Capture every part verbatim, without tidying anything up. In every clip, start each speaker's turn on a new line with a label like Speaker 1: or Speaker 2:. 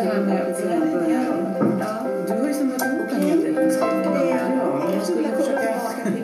Speaker 1: här till en början. Du har ju samlat ihop en hel del. Ja, jag skulle försöka.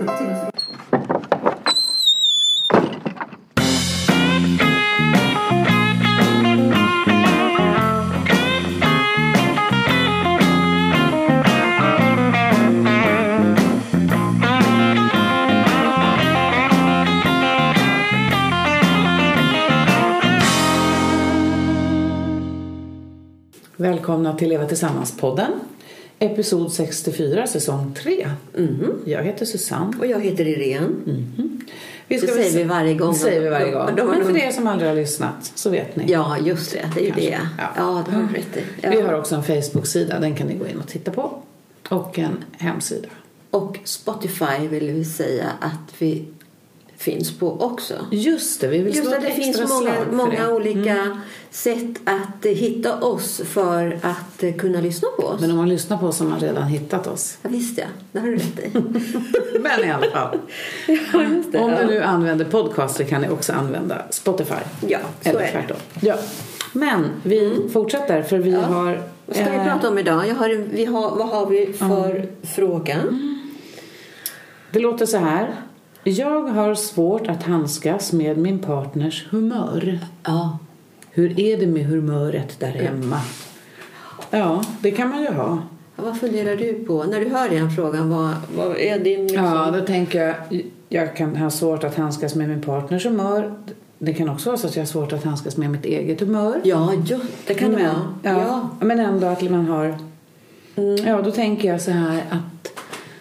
Speaker 2: Välkomna till Leva Tillsammans-podden. Episod sextiofyra, säsong tre.
Speaker 1: Mm-hmm.
Speaker 2: Jag heter Susanne.
Speaker 1: Och jag heter Irene.
Speaker 2: Mm-hmm. Vi ska
Speaker 1: det säger vi varje gång.
Speaker 2: Det säger vi varje gång.
Speaker 1: De, de,
Speaker 2: Men för er som aldrig har lyssnat så vet ni.
Speaker 1: Ja, just det. Det är ju Kanske. det. Ja, ja det har du rätt i. Ja.
Speaker 2: Vi har också en Facebook-sida. Den kan ni gå in och titta på. Och en hemsida.
Speaker 1: Och Spotify vill vi säga att vi finns på också.
Speaker 2: Just det, vi vill
Speaker 1: Just
Speaker 2: slå
Speaker 1: det, det finns många, många olika mm. sätt att hitta oss för att kunna lyssna på oss.
Speaker 2: Men om man lyssnar på oss har man redan hittat oss.
Speaker 1: Ja, visst ja, det har du rätt i.
Speaker 2: Men i alla fall.
Speaker 1: Ja, just det,
Speaker 2: om
Speaker 1: ja.
Speaker 2: du nu använder podcaster kan ni också använda Spotify.
Speaker 1: Ja, så
Speaker 2: eller
Speaker 1: är
Speaker 2: tvärtom. Ja. Men vi mm. fortsätter för vi
Speaker 1: ja.
Speaker 2: har...
Speaker 1: Vad ska eh... vi prata om idag? Jag har, vi har, vad har vi för mm. fråga?
Speaker 2: Mm. Det låter så här. Jag har svårt att handskas med min partners humör.
Speaker 1: Ja.
Speaker 2: Hur är det med humöret där hemma? Ja, det kan man ju ha.
Speaker 1: Ja, vad funderar du på? När du hör den frågan, vad, vad är din... Liksom...
Speaker 2: Ja, då tänker jag, jag kan ha svårt att handskas med min partners humör. Det kan också vara så att jag har svårt att handskas med mitt eget humör.
Speaker 1: Ja, ja det kan
Speaker 2: men,
Speaker 1: det vara.
Speaker 2: Ja,
Speaker 1: ja.
Speaker 2: Men ändå att man har...
Speaker 1: Mm.
Speaker 2: Ja, då tänker jag så här att...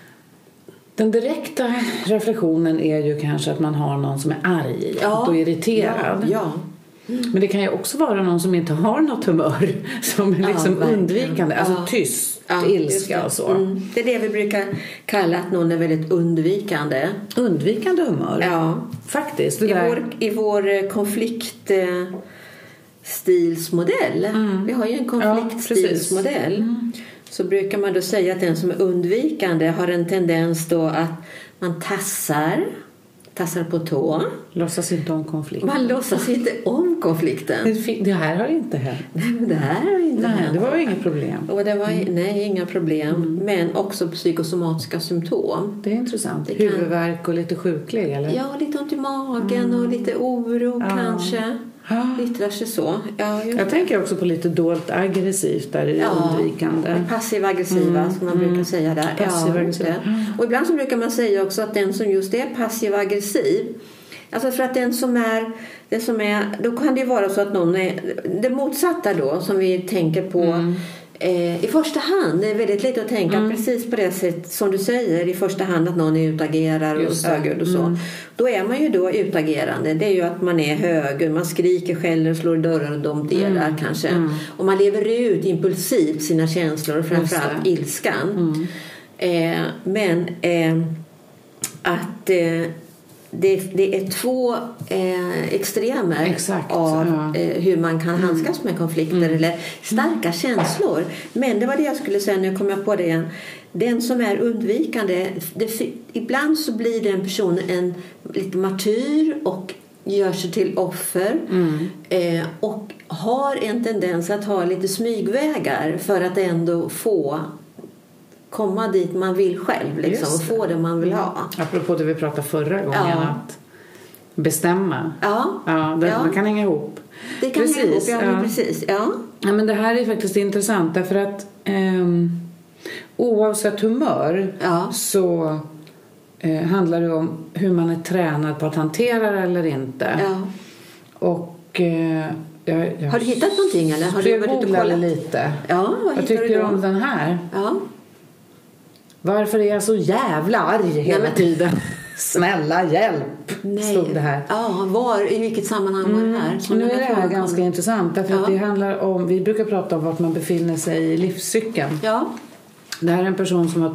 Speaker 2: Den direkta reflektionen är ju kanske att man har någon som är arg
Speaker 1: ja,
Speaker 2: och irriterad.
Speaker 1: Ja, ja.
Speaker 2: Mm. Men det kan ju också vara någon som inte har något humör. Som är liksom ja, undvikande. Alltså ja. tyst, ja, ilska och så.
Speaker 1: Mm. Det är det vi brukar kalla att någon är väldigt undvikande.
Speaker 2: Undvikande humör?
Speaker 1: Ja.
Speaker 2: Faktiskt.
Speaker 1: I, där... vår, I vår konfliktstilsmodell. Mm. Vi har ju en konfliktstilsmodell. Ja, mm. Så brukar man då säga att den som är undvikande har en tendens då att man tassar, tassar på tå.
Speaker 2: Låtsas inte om konflikten.
Speaker 1: Man låtsas inte om konflikten.
Speaker 2: Det här har inte hänt.
Speaker 1: Nej, men det här har inte
Speaker 2: nej,
Speaker 1: hänt.
Speaker 2: Det var ju inget problem.
Speaker 1: Och det var, mm. Nej, inga problem. Mm. Men också psykosomatiska symptom.
Speaker 2: Det är intressant.
Speaker 1: Det kan...
Speaker 2: Huvudvärk och lite sjuklig, eller?
Speaker 1: Ja, lite ont i magen mm. och lite oro ja. kanske. Yttrar sig så. Ja,
Speaker 2: jag det. tänker också på lite dolt aggressivt där i det ja, undvikande.
Speaker 1: Passiv-aggressiva mm, som man mm, brukar säga där.
Speaker 2: Passiv-aggressiv.
Speaker 1: Ja, och ibland så brukar man säga också att den som just är passiv-aggressiv, alltså för att den som är, den som är då kan det ju vara så att någon är det motsatta då som vi tänker på mm. Eh, i första hand, det är väldigt lätt att tänka mm. precis på det sätt som du säger, i första hand att någon är utagerar och högljudd och så. Mm. Då är man ju då utagerande. Det är ju att man är högljudd, man skriker, skäller, slår dörrar och de delar mm. kanske. Mm. Och man lever ut impulsivt sina känslor och framförallt ilskan. Mm. Eh, men eh, att eh, Det, det är två eh, extremer
Speaker 2: Exakt,
Speaker 1: av
Speaker 2: ja.
Speaker 1: eh, hur man kan handskas med konflikter mm. eller starka mm. känslor. Men det var det jag skulle säga, nu kommer jag på det igen. Den som är undvikande, det, ibland så blir den personen en lite martyr och gör sig till offer mm. eh, och har en tendens att ha lite smygvägar för att ändå få komma dit man vill själv liksom, och få det man vill ha.
Speaker 2: Apropå det vi pratade förra gången
Speaker 1: ja.
Speaker 2: att bestämma.
Speaker 1: Ja.
Speaker 2: Ja, det,
Speaker 1: ja.
Speaker 2: Man kan hänga ihop.
Speaker 1: Det kan
Speaker 2: precis.
Speaker 1: hänga ihop, ja,
Speaker 2: ja.
Speaker 1: precis. Ja.
Speaker 2: Ja, men det här är faktiskt intressant därför att um, oavsett humör
Speaker 1: ja.
Speaker 2: så uh, handlar det om hur man är tränad på att hantera det eller inte.
Speaker 1: Ja.
Speaker 2: Och uh, jag, jag
Speaker 1: har du hittat någonting eller har
Speaker 2: jag
Speaker 1: du varit ute och kollat
Speaker 2: lite?
Speaker 1: Ja, vad
Speaker 2: jag tycker du om den här.
Speaker 1: Ja.
Speaker 2: Varför är jag så jävla arg hela Nej, men... tiden? Snälla hjälp. Nej. Stod det här.
Speaker 1: Ja, var, i vilket sammanhang var det här?
Speaker 2: Mm. Nu är det här ganska kommer... intressant därför ja. att det handlar om, vi brukar prata om vart man befinner sig i livscykeln.
Speaker 1: Ja.
Speaker 2: Det här är en person som har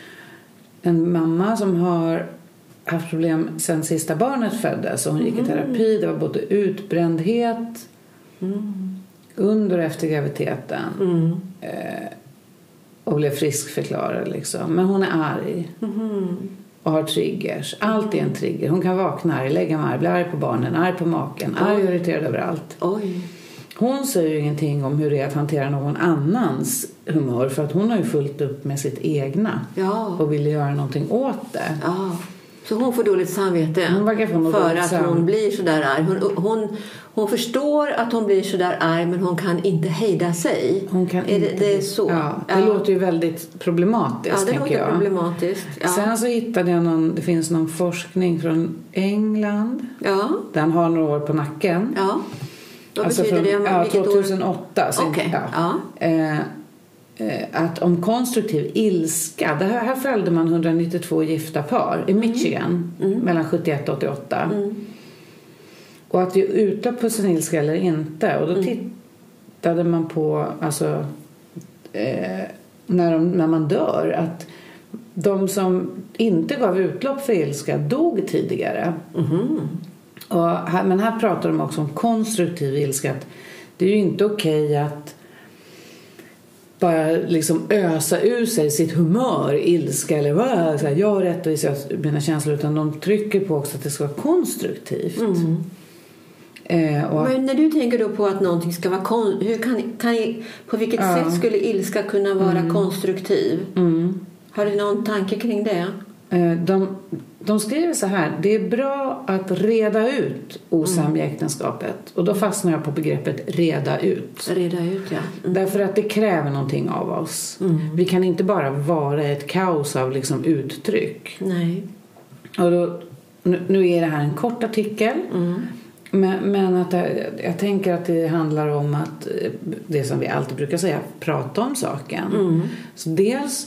Speaker 2: en mamma som har haft problem sedan sista barnet föddes och hon gick i terapi. Det var både utbrändhet mm. under och efter graviditeten. Mm. Eh, och blev friskförklarad liksom. Men hon är arg. Mm. Och har triggers. Allt är en trigger. Hon kan vakna arg, lägga mig arg, bli arg på barnen, arg på maken, arg och irriterad över allt.
Speaker 1: Oj.
Speaker 2: hon säger ju ingenting om hur det är att hantera någon annans humör. För att hon har ju fullt upp med sitt egna.
Speaker 1: Ja.
Speaker 2: Och vill göra någonting åt det.
Speaker 1: Ja. Så hon får dåligt samvete
Speaker 2: hon få
Speaker 1: för
Speaker 2: dåligt
Speaker 1: att
Speaker 2: sam-
Speaker 1: hon blir så där arg. Hon, hon, hon förstår att hon blir så där arg, men hon kan inte hejda sig.
Speaker 2: Hon kan
Speaker 1: är
Speaker 2: inte,
Speaker 1: det, det är så.
Speaker 2: Ja, det
Speaker 1: ja.
Speaker 2: låter ju väldigt problematiskt,
Speaker 1: ja, det
Speaker 2: tänker
Speaker 1: låter
Speaker 2: jag.
Speaker 1: problematiskt. Ja.
Speaker 2: Sen så hittade jag någon, det finns någon forskning från England.
Speaker 1: Ja.
Speaker 2: Den har några år på nacken.
Speaker 1: Ja. Vad
Speaker 2: alltså
Speaker 1: betyder
Speaker 2: från,
Speaker 1: det?
Speaker 2: Ja,
Speaker 1: Vilket
Speaker 2: tjugohundraåtta.
Speaker 1: år? Okej.
Speaker 2: Ja.
Speaker 1: Ja.
Speaker 2: Eh, att om konstruktiv ilska, det här, här följde man hundranittiotvå gifta par i Michigan mm. mellan sjuttioett och åttioåtta mm. och att ge utlopp på sin ilska eller inte, och då mm. tittade man på alltså eh, när, de, när man dör, att de som inte gav utlopp för ilska dog tidigare mm. och här, men här pratar de också om konstruktiv ilska, att det är ju inte okej att bara liksom ösa ur sig sitt humör, ilska eller vad, så här, jag har rätt att visa mina känslor, utan de trycker på också att det ska vara konstruktivt. Mm. Eh, och,
Speaker 1: men när du tänker då på att någonting ska vara kon- hur kan, kan, på vilket ja. sätt skulle ilska kunna vara mm. konstruktiv? Mm. Har du någon tanke kring det?
Speaker 2: Eh, de, de skriver så här: det är bra att reda ut osämja mm. äktenskapet. Och då fastnar jag på begreppet reda ut.
Speaker 1: Reda ut, ja. Mm.
Speaker 2: Därför att det kräver någonting av oss. Mm. Vi kan inte bara vara ett kaos av liksom uttryck.
Speaker 1: Nej.
Speaker 2: Och då, nu, nu är det här en kort artikel. Mm. Men, men att jag, jag tänker att det handlar om att det som vi alltid brukar säga, prata om saken. Mm. Så dels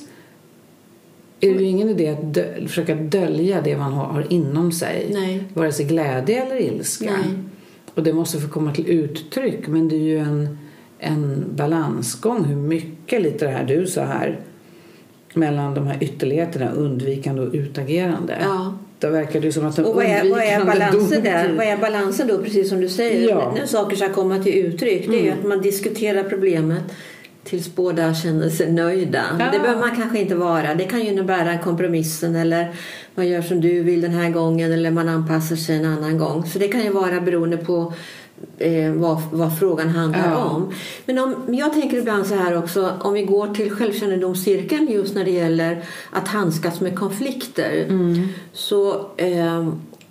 Speaker 2: är det ju ingen idé att dö- försöka dölja det man har, har inom sig.
Speaker 1: Nej.
Speaker 2: Vare sig glädje eller ilska.
Speaker 1: Nej.
Speaker 2: Och det måste få komma till uttryck. Men det är ju en, en balansgång. Hur mycket lite det här du sa här. Mellan de här ytterligheterna. Undvikande och utagerande.
Speaker 1: Ja.
Speaker 2: Då verkar det som att den
Speaker 1: och vad är, vad är balansen där?
Speaker 2: Till...
Speaker 1: Vad är balansen då, precis som du säger?
Speaker 2: Ja.
Speaker 1: När saker ska komma till uttryck. Det är ju
Speaker 2: Mm.
Speaker 1: att man diskuterar problemet tills båda känner sig nöjda. Ja. Det behöver man kanske inte vara. Det kan ju innebära kompromissen, eller man gör som du vill den här gången, eller man anpassar sig en annan gång. Så det kan ju vara beroende på eh, vad, vad frågan handlar ja. om. Men om, jag tänker ibland så här också, om vi går till självkännedomscirkeln just när det gäller att handskas med konflikter. Mm. Så eh,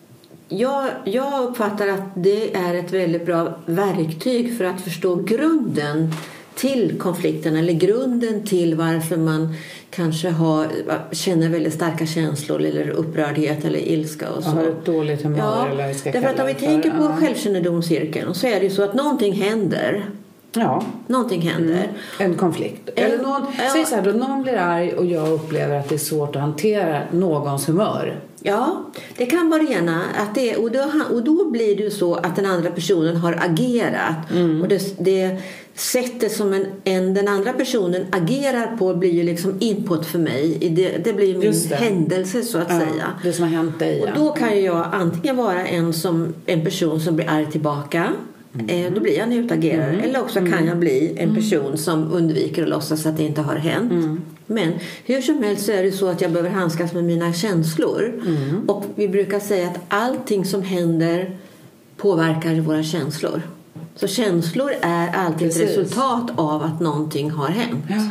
Speaker 1: jag, jag uppfattar att det är ett väldigt bra verktyg för att förstå grunden till konflikten, eller grunden till varför man kanske har, känner väldigt starka känslor eller upprördhet eller ilska och så.
Speaker 2: Har ett dåligt humör
Speaker 1: ja,
Speaker 2: eller ska
Speaker 1: därför att om vi tänker på ja. självkännedomscirkeln, så är det ju så att någonting händer.
Speaker 2: Ja.
Speaker 1: Någonting händer.
Speaker 2: Mm. En konflikt. En, eller någon, ja. Säg så här, då någon blir arg och jag upplever att det är svårt att hantera någons humör.
Speaker 1: Ja, det kan vara det ena. Att det, och, då, och då blir det ju så att den andra personen har agerat. Mm. Och det, det sättet som en, en, den andra personen agerar på blir ju liksom input för mig. Det, det blir min det. händelse, så att
Speaker 2: ja,
Speaker 1: säga.
Speaker 2: Det som har hänt dig.
Speaker 1: Och då kan ju jag antingen vara en, som, en person som blir arg tillbaka. Mm. Eh, då blir jag en utagerare. Mm. Eller också kan mm. jag bli en person mm. som undviker att låtsas att det inte har hänt. Mm. Men hur som helst så är det så att jag behöver handskas med mina känslor. Mm. Och vi brukar säga att allting som händer påverkar våra känslor. Så känslor är alltid Precis. ett resultat av att någonting har hänt. Ja.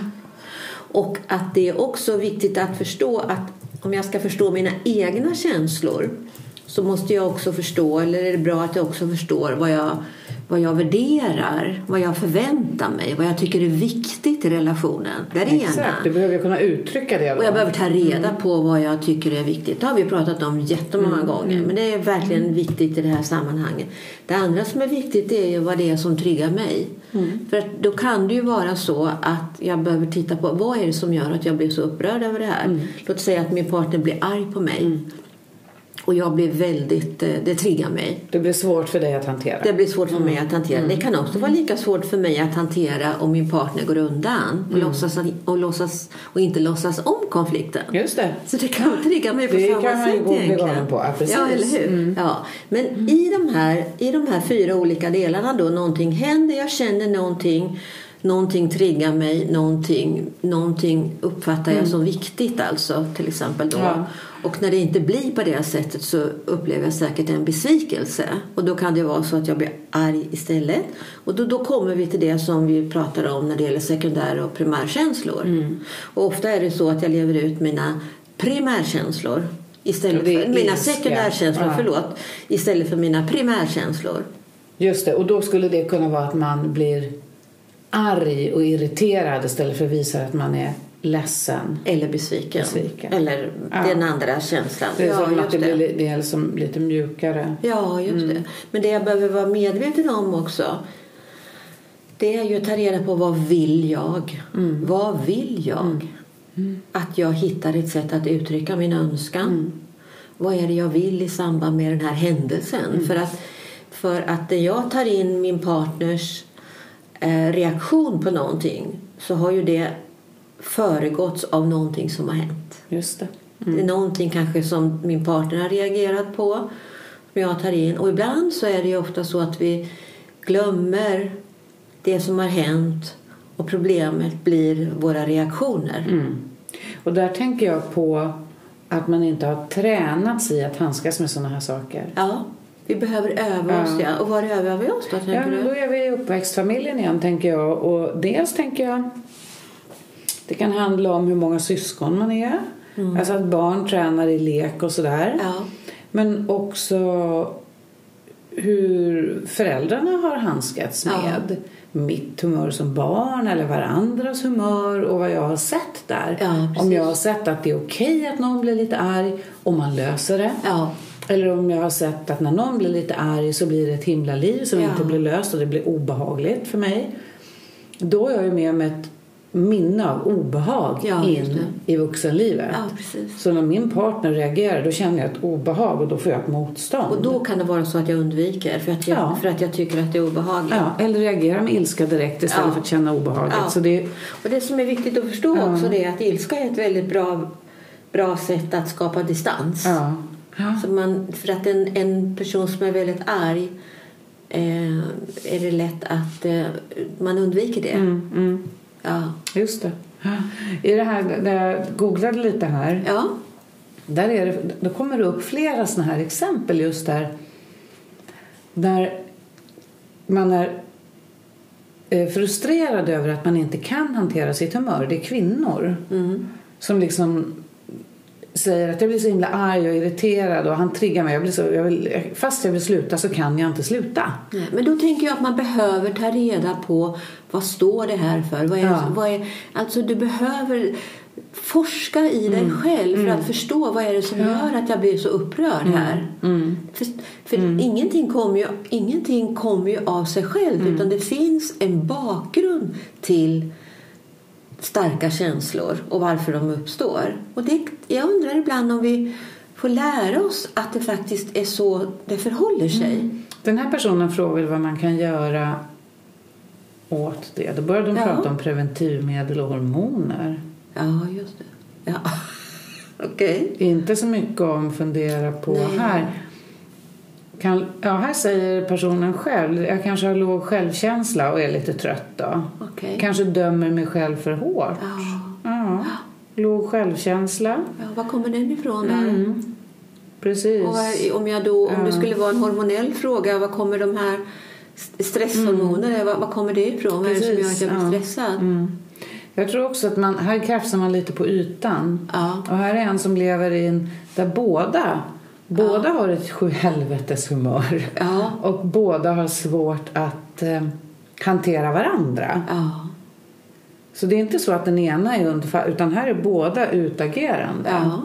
Speaker 1: Och att det är också viktigt att förstå att om jag ska förstå mina egna känslor, så måste jag också förstå, eller är det bra att jag också förstår vad jag, vad jag värderar, vad jag förväntar mig, vad jag tycker är viktigt i relationen. Det är det
Speaker 2: Exakt,
Speaker 1: ena.
Speaker 2: du behöver kunna uttrycka det. Då.
Speaker 1: Och jag behöver ta reda mm. på vad jag tycker är viktigt. Det har vi pratat om jättemånga mm. gånger. Men det är verkligen mm. viktigt i det här sammanhanget. Det andra som är viktigt är ju vad det är som triggar mig. Mm. För att då kan det ju vara så att jag behöver titta på vad är det som gör att jag blir så upprörd över det här. Mm. Låt säga att min partner blir arg på mig. Mm. Och jag blir väldigt, det triggar mig.
Speaker 2: Det blir svårt för dig att hantera.
Speaker 1: Det blir svårt för
Speaker 2: mm.
Speaker 1: mig att hantera.
Speaker 2: Mm.
Speaker 1: Det kan också vara lika svårt för mig att hantera om min partner går undan. Och, mm. låtsas, och, låtsas, och inte låtsas om konflikten.
Speaker 2: Just det.
Speaker 1: Så det kan trigga mig på
Speaker 2: det
Speaker 1: samma sätt egentligen. Det kan man ju
Speaker 2: på. Ja, precis.
Speaker 1: Ja, eller hur? Mm. Ja. Men mm. i, de här, i de här fyra olika delarna då, någonting händer, jag känner någonting. någonting triggar mig, någonting, någonting uppfattar jag mm. som viktigt alltså, till exempel då. Ja. Och när det inte blir på det sättet så upplever jag säkert en besvikelse. Och då kan det vara så att jag blir arg istället. Och då, då kommer vi till det som vi pratar om när det gäller sekundära och primärkänslor. Mm. Och ofta är det så att jag lever ut mina primärkänslor istället för mina ilska. sekundärkänslor, ja. förlåt, istället för mina primärkänslor.
Speaker 2: Just det, och då skulle det kunna vara att man blir arg och irriterad istället för att visa att man är ledsen.
Speaker 1: Eller besviken. besviken. Eller
Speaker 2: ja.
Speaker 1: den andra känslan.
Speaker 2: Det är
Speaker 1: ja,
Speaker 2: som att det,
Speaker 1: det.
Speaker 2: Blir, det är som lite mjukare.
Speaker 1: Ja, just mm. det. Men det jag behöver vara medveten om också, det är ju att ta reda på vad vill jag? Mm. Vad vill jag? Mm. Mm. Att jag hittar ett sätt att uttrycka min önskan. Mm. Vad är det jag vill i samband med den här händelsen? Mm. För att För att när jag tar in min partners eh, reaktion på någonting så har ju det föregåtts av någonting som har hänt.
Speaker 2: Just det.
Speaker 1: Mm. Det är någonting kanske som min partner har reagerat på som jag tar in. Och ibland så är det ju ofta så att vi glömmer det som har hänt och problemet blir våra reaktioner.
Speaker 2: Mm. Och där tänker jag på att man inte har tränats i att handskas med sådana här saker.
Speaker 1: Ja. Vi behöver öva oss, ja. Och var övar vi oss då, tänker
Speaker 2: ja, men då är vi i uppväxtfamiljen igen, tänker jag. Och dels tänker jag, det kan handla om hur många syskon man är. Mm. Alltså att barn tränar i lek och sådär.
Speaker 1: Ja. Men
Speaker 2: också hur föräldrarna har handskats med ja. mitt humör som barn eller varandras humör och vad jag har sett där.
Speaker 1: Ja,
Speaker 2: om jag har sett att det är okej att någon blir lite arg och man löser det.
Speaker 1: Ja.
Speaker 2: Eller om jag har sett att när någon blir lite arg så blir det ett himla liv som ja. inte blir löst och det blir obehagligt för mig. Då är jag ju med om ett minne av obehag ja, in i vuxenlivet.
Speaker 1: Ja, precis.
Speaker 2: Så när min partner reagerar då känner jag ett obehag och då får jag ett motstånd.
Speaker 1: Och då kan det vara så att jag undviker för att jag, ja. för att jag tycker att det är obehagligt.
Speaker 2: Ja, eller reagerar med ilska direkt istället ja. för att känna obehaget.
Speaker 1: Ja.
Speaker 2: Så det...
Speaker 1: Och det som är viktigt att förstå ja. också det är att ilska är ett väldigt bra, bra sätt att skapa distans.
Speaker 2: Ja. Ja.
Speaker 1: Så man, för att en, en person som är väldigt arg eh, är det lätt att eh, man undviker det.
Speaker 2: Mm, mm.
Speaker 1: Ja.
Speaker 2: Just det. I det här, där jag googlade lite här.
Speaker 1: Ja.
Speaker 2: Där är det, då kommer det upp flera såna här exempel just där. Där man är eh, frustrerad över att man inte kan hantera sitt humör. Det är kvinnor
Speaker 1: mm.
Speaker 2: som liksom säger att jag blir så himla arg och irriterad och han triggar mig. Jag blir så, jag vill, fast jag vill sluta så kan jag inte sluta.
Speaker 1: Nej, men då tänker jag att man behöver ta reda på vad står det här för? Vad är, ja. vad är, alltså du behöver forska i dig mm. själv för mm. att förstå vad är det som ja. gör att jag blir så upprörd
Speaker 2: mm.
Speaker 1: här.
Speaker 2: Mm.
Speaker 1: För, för
Speaker 2: mm.
Speaker 1: ingenting kommer ju, ingenting kommer ju av sig själv mm. utan det finns en bakgrund till starka känslor och varför de uppstår. Och det, jag undrar ibland om vi får lära oss att det faktiskt är så det förhåller sig. Mm.
Speaker 2: Den här personen frågade vad man kan göra åt det. Då började de ja. prata om preventivmedel och hormoner.
Speaker 1: Ja, just det. Ja. Okej.
Speaker 2: Okay. Inte så mycket om fundera på Nej. här. Kan, ja, här säger personen själv, jag kanske har låg självkänsla och är lite trött då.
Speaker 1: Okay.
Speaker 2: Kanske dömer mig själv för hårt.
Speaker 1: Ja.
Speaker 2: Ja. Låg självkänsla.
Speaker 1: Ja, var kommer den ifrån där?
Speaker 2: Mm. Precis.
Speaker 1: Och om, jag då, om ja. det skulle vara en hormonell fråga, var kommer de här stresshormoner, mm. var, var kommer det ifrån? Vad är det som gör att jag blir stressad?
Speaker 2: Mm. Jag tror också att man, här krafsar man lite på ytan.
Speaker 1: Ja.
Speaker 2: Och här är en som lever i en, där båda Båda ja. har ett sjuhelvetes humör.
Speaker 1: Ja.
Speaker 2: Och båda har svårt att eh, hantera varandra.
Speaker 1: Ja.
Speaker 2: Så det är inte så att den ena är underfall, utan här är båda utagerande.
Speaker 1: Ja.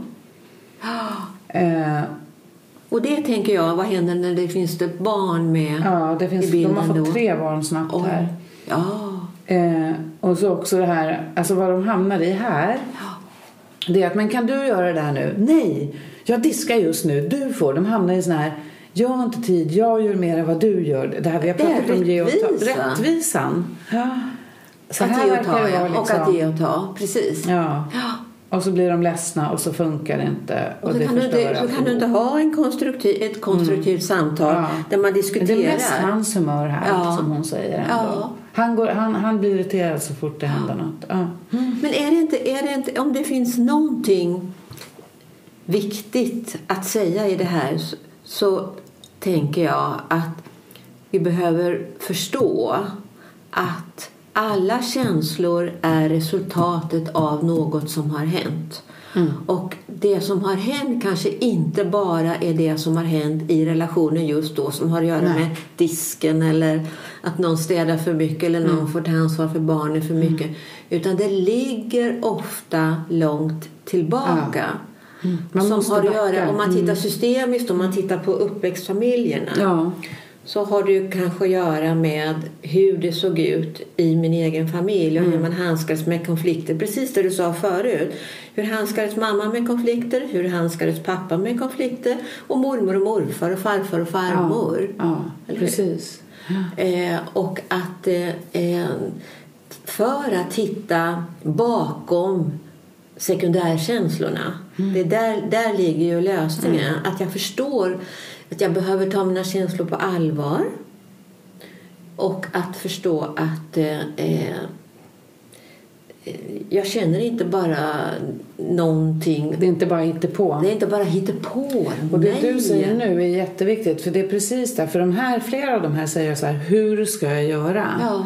Speaker 2: Eh,
Speaker 1: och det tänker jag, vad händer när det finns det barn med
Speaker 2: ja, det finns,
Speaker 1: i bilden då?
Speaker 2: De har fått tre barn snabbt oh. här.
Speaker 1: Ja.
Speaker 2: Eh, och så också det här, alltså vad de hamnar i här.
Speaker 1: Ja.
Speaker 2: Det är att, men kan du göra det här nu? Nej, jag diskar just nu. Du får. De hamnar i sån här, jag har inte tid, jag gör mer än vad du gör. Det här vi har pratat om ge och ta. Rättvisan. Ja.
Speaker 1: Så att här ge och ta, ja. Liksom. Och att ge och ta, precis.
Speaker 2: Ja. Ja. Och så blir de ledsna och så funkar det inte. Och, och så,
Speaker 1: det
Speaker 2: kan
Speaker 1: du inte, så kan du inte ha en konstruktiv, ett konstruktivt mm. samtal ja. där man diskuterar.
Speaker 2: Det är mest hans humör här, ja. som hon säger ändå.
Speaker 1: Ja.
Speaker 2: Han, går, han, han blir irriterad så fort det händer ja. något. Ja.
Speaker 1: Mm. Men är det, inte, är det inte, om det finns någonting viktigt att säga i det här så, så tänker jag att vi behöver förstå att alla känslor är resultatet av något som har hänt. Mm. Och det som har hänt kanske inte bara är det som har hänt i relationen just då, som har att göra Nej. med disken eller att någon städar för mycket eller någon mm. får ta ansvar för barnen för mycket. Mm. Utan det ligger ofta långt tillbaka. Ja. Mm. Som har att göra, om man tittar systemiskt, om man tittar på uppväxtfamiljerna. Ja. Så har det ju kanske att göra med hur det såg ut i min egen familj och mm. hur man hanskades med konflikter. Precis det du sa förut. Hur hanskades mamma med konflikter? Hur hanskades pappa med konflikter? Och mormor och morfar och farfar och farmor.
Speaker 2: Ja, ja precis.
Speaker 1: Eh, och att eh, för att titta bakom sekundärkänslorna. Mm. Det där, där ligger ju lösningen. Mm. Att jag förstår att jag behöver ta mina känslor på allvar. Och att förstå att eh, jag känner inte bara någonting.
Speaker 2: Det är inte bara hittepå.
Speaker 1: Det är inte bara hittepå.
Speaker 2: Och det Nej. du säger nu är jätteviktigt. För det är precis där. För de här, flera av de här säger så här: hur ska jag göra?
Speaker 1: Ja.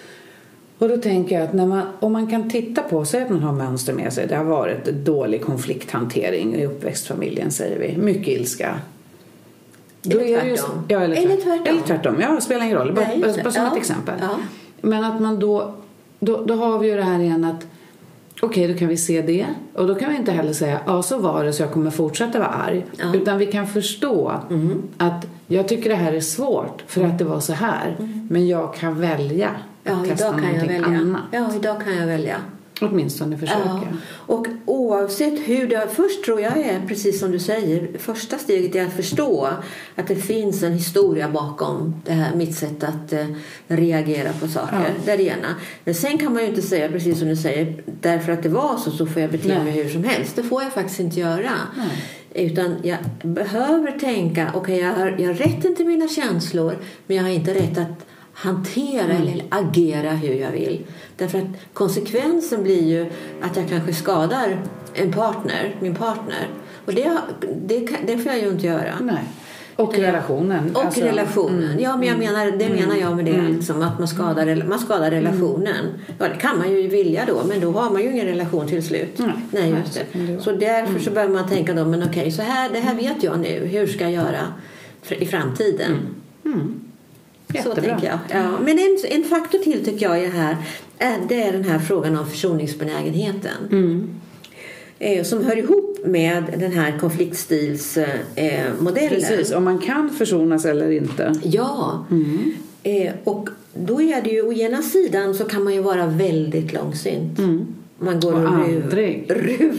Speaker 2: Och då tänker jag att när man, om man kan titta på sig att man har mönster med sig. Det har varit dålig konflikthantering i uppväxtfamiljen, säger vi. Mycket ilska.
Speaker 1: Eller tvärtom. Är just,
Speaker 2: ja, eller,
Speaker 1: eller tvärtom.
Speaker 2: Eller tvärtom. Ja, det spelar ingen roll. Bara,
Speaker 1: Nej,
Speaker 2: bara som
Speaker 1: ja.
Speaker 2: ett exempel.
Speaker 1: Ja.
Speaker 2: Men att man då, då... Då har vi ju det här igen att okej, okay, då kan vi se det. Och då kan vi inte heller säga ja, så var det så jag kommer fortsätta vara arg. Ja. Utan vi kan förstå mm. att jag tycker det här är svårt för att det var så här. Mm. Men jag kan välja att
Speaker 1: ja,
Speaker 2: testa
Speaker 1: idag kan
Speaker 2: någonting
Speaker 1: jag välja.
Speaker 2: annat.
Speaker 1: Ja, idag kan jag välja.
Speaker 2: Åtminstone försöka.
Speaker 1: Ja. Och oavsett hur det... Först tror jag är, precis som du säger, första steget är att förstå att det finns en historia bakom det här, mitt sätt att eh, reagera på saker. Ja. Det är det ena. Men sen kan man ju inte säga, precis som du säger, därför att det var så så får jag bete mig hur som helst. Det får jag faktiskt inte göra. Nej. Utan jag behöver tänka, okej, okay, jag, har, jag har rätten till mina känslor, men jag har inte rätt att hantera mm. eller agera hur jag vill. Därför att konsekvensen blir ju att jag kanske skadar en partner, min partner. Och det, det, det får jag ju inte göra.
Speaker 2: Nej. Och Utan relationen.
Speaker 1: Och
Speaker 2: alltså,
Speaker 1: relationen.
Speaker 2: Mm,
Speaker 1: ja, men jag menar, det mm, menar jag med det. Mm, liksom, att man skadar, man skadar relationen. Mm. Ja, det kan man ju vilja då. Men då har man ju ingen relation till slut. Mm. Nej, just det. Så därför mm. så behöver man tänka då, men okej, okay, så här, det här vet jag nu. Hur ska jag göra i framtiden?
Speaker 2: Mm. Mm.
Speaker 1: Så tänker jag. Ja. Men en, en faktor till tycker jag är här, det är den här frågan om försoningsbenägenheten. Mm. Eh, som hör ihop med den här konfliktstilsmodellen. Eh,
Speaker 2: Precis, om man kan försonas eller inte.
Speaker 1: Ja, mm. eh, och då är det ju, å ena sidan så kan man ju vara väldigt långsint. Mm. Man går och, och
Speaker 2: aldrig.
Speaker 1: Ruv.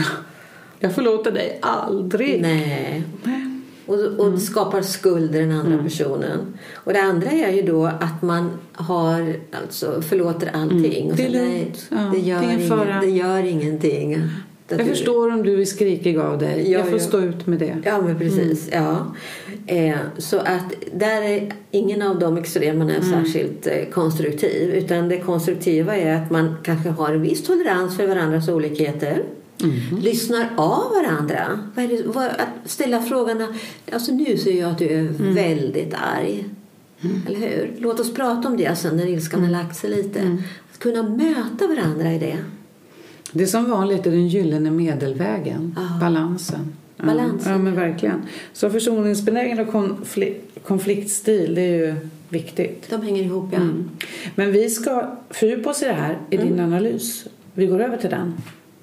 Speaker 2: Jag förlåter dig aldrig.
Speaker 1: Nej. Och, och mm. skapar skuld i den andra mm. personen. Och det andra är ju då att man har, alltså förlåter allting.
Speaker 2: Mm.
Speaker 1: Och
Speaker 2: det,
Speaker 1: så,
Speaker 2: är
Speaker 1: nej,
Speaker 2: ja,
Speaker 1: det, gör
Speaker 2: det,
Speaker 1: ingen, det gör ingenting.
Speaker 2: Jag du... förstår om du är skrikig av dig. Ja, jag får ja. stå ut med det.
Speaker 1: Ja, men precis. Mm. Ja. Eh, så att där är ingen av de extremerna är mm. särskilt eh, konstruktiv. Utan det konstruktiva är att man kanske har en viss tolerans för varandras olikheter. Mm. Lyssnar av varandra. Vad är det, vad, att ställa frågorna. Alltså nu ser jag att du är mm. väldigt arg. Mm. Eller hur? Låt oss prata om det sen när ilskan mm. har lagt sig lite. Mm. Att kunna möta varandra i det.
Speaker 2: Det är som vanligt är den gyllene medelvägen. Ah. Balansen.
Speaker 1: Balansen.
Speaker 2: Ja, men verkligen. Så försoningsbenägen och konfl- konfliktstil, det är ju viktigt.
Speaker 1: De hänger ihop, ja.
Speaker 2: Mm. Men vi ska fördjupa oss i det här i din mm. analys. Vi går över till den.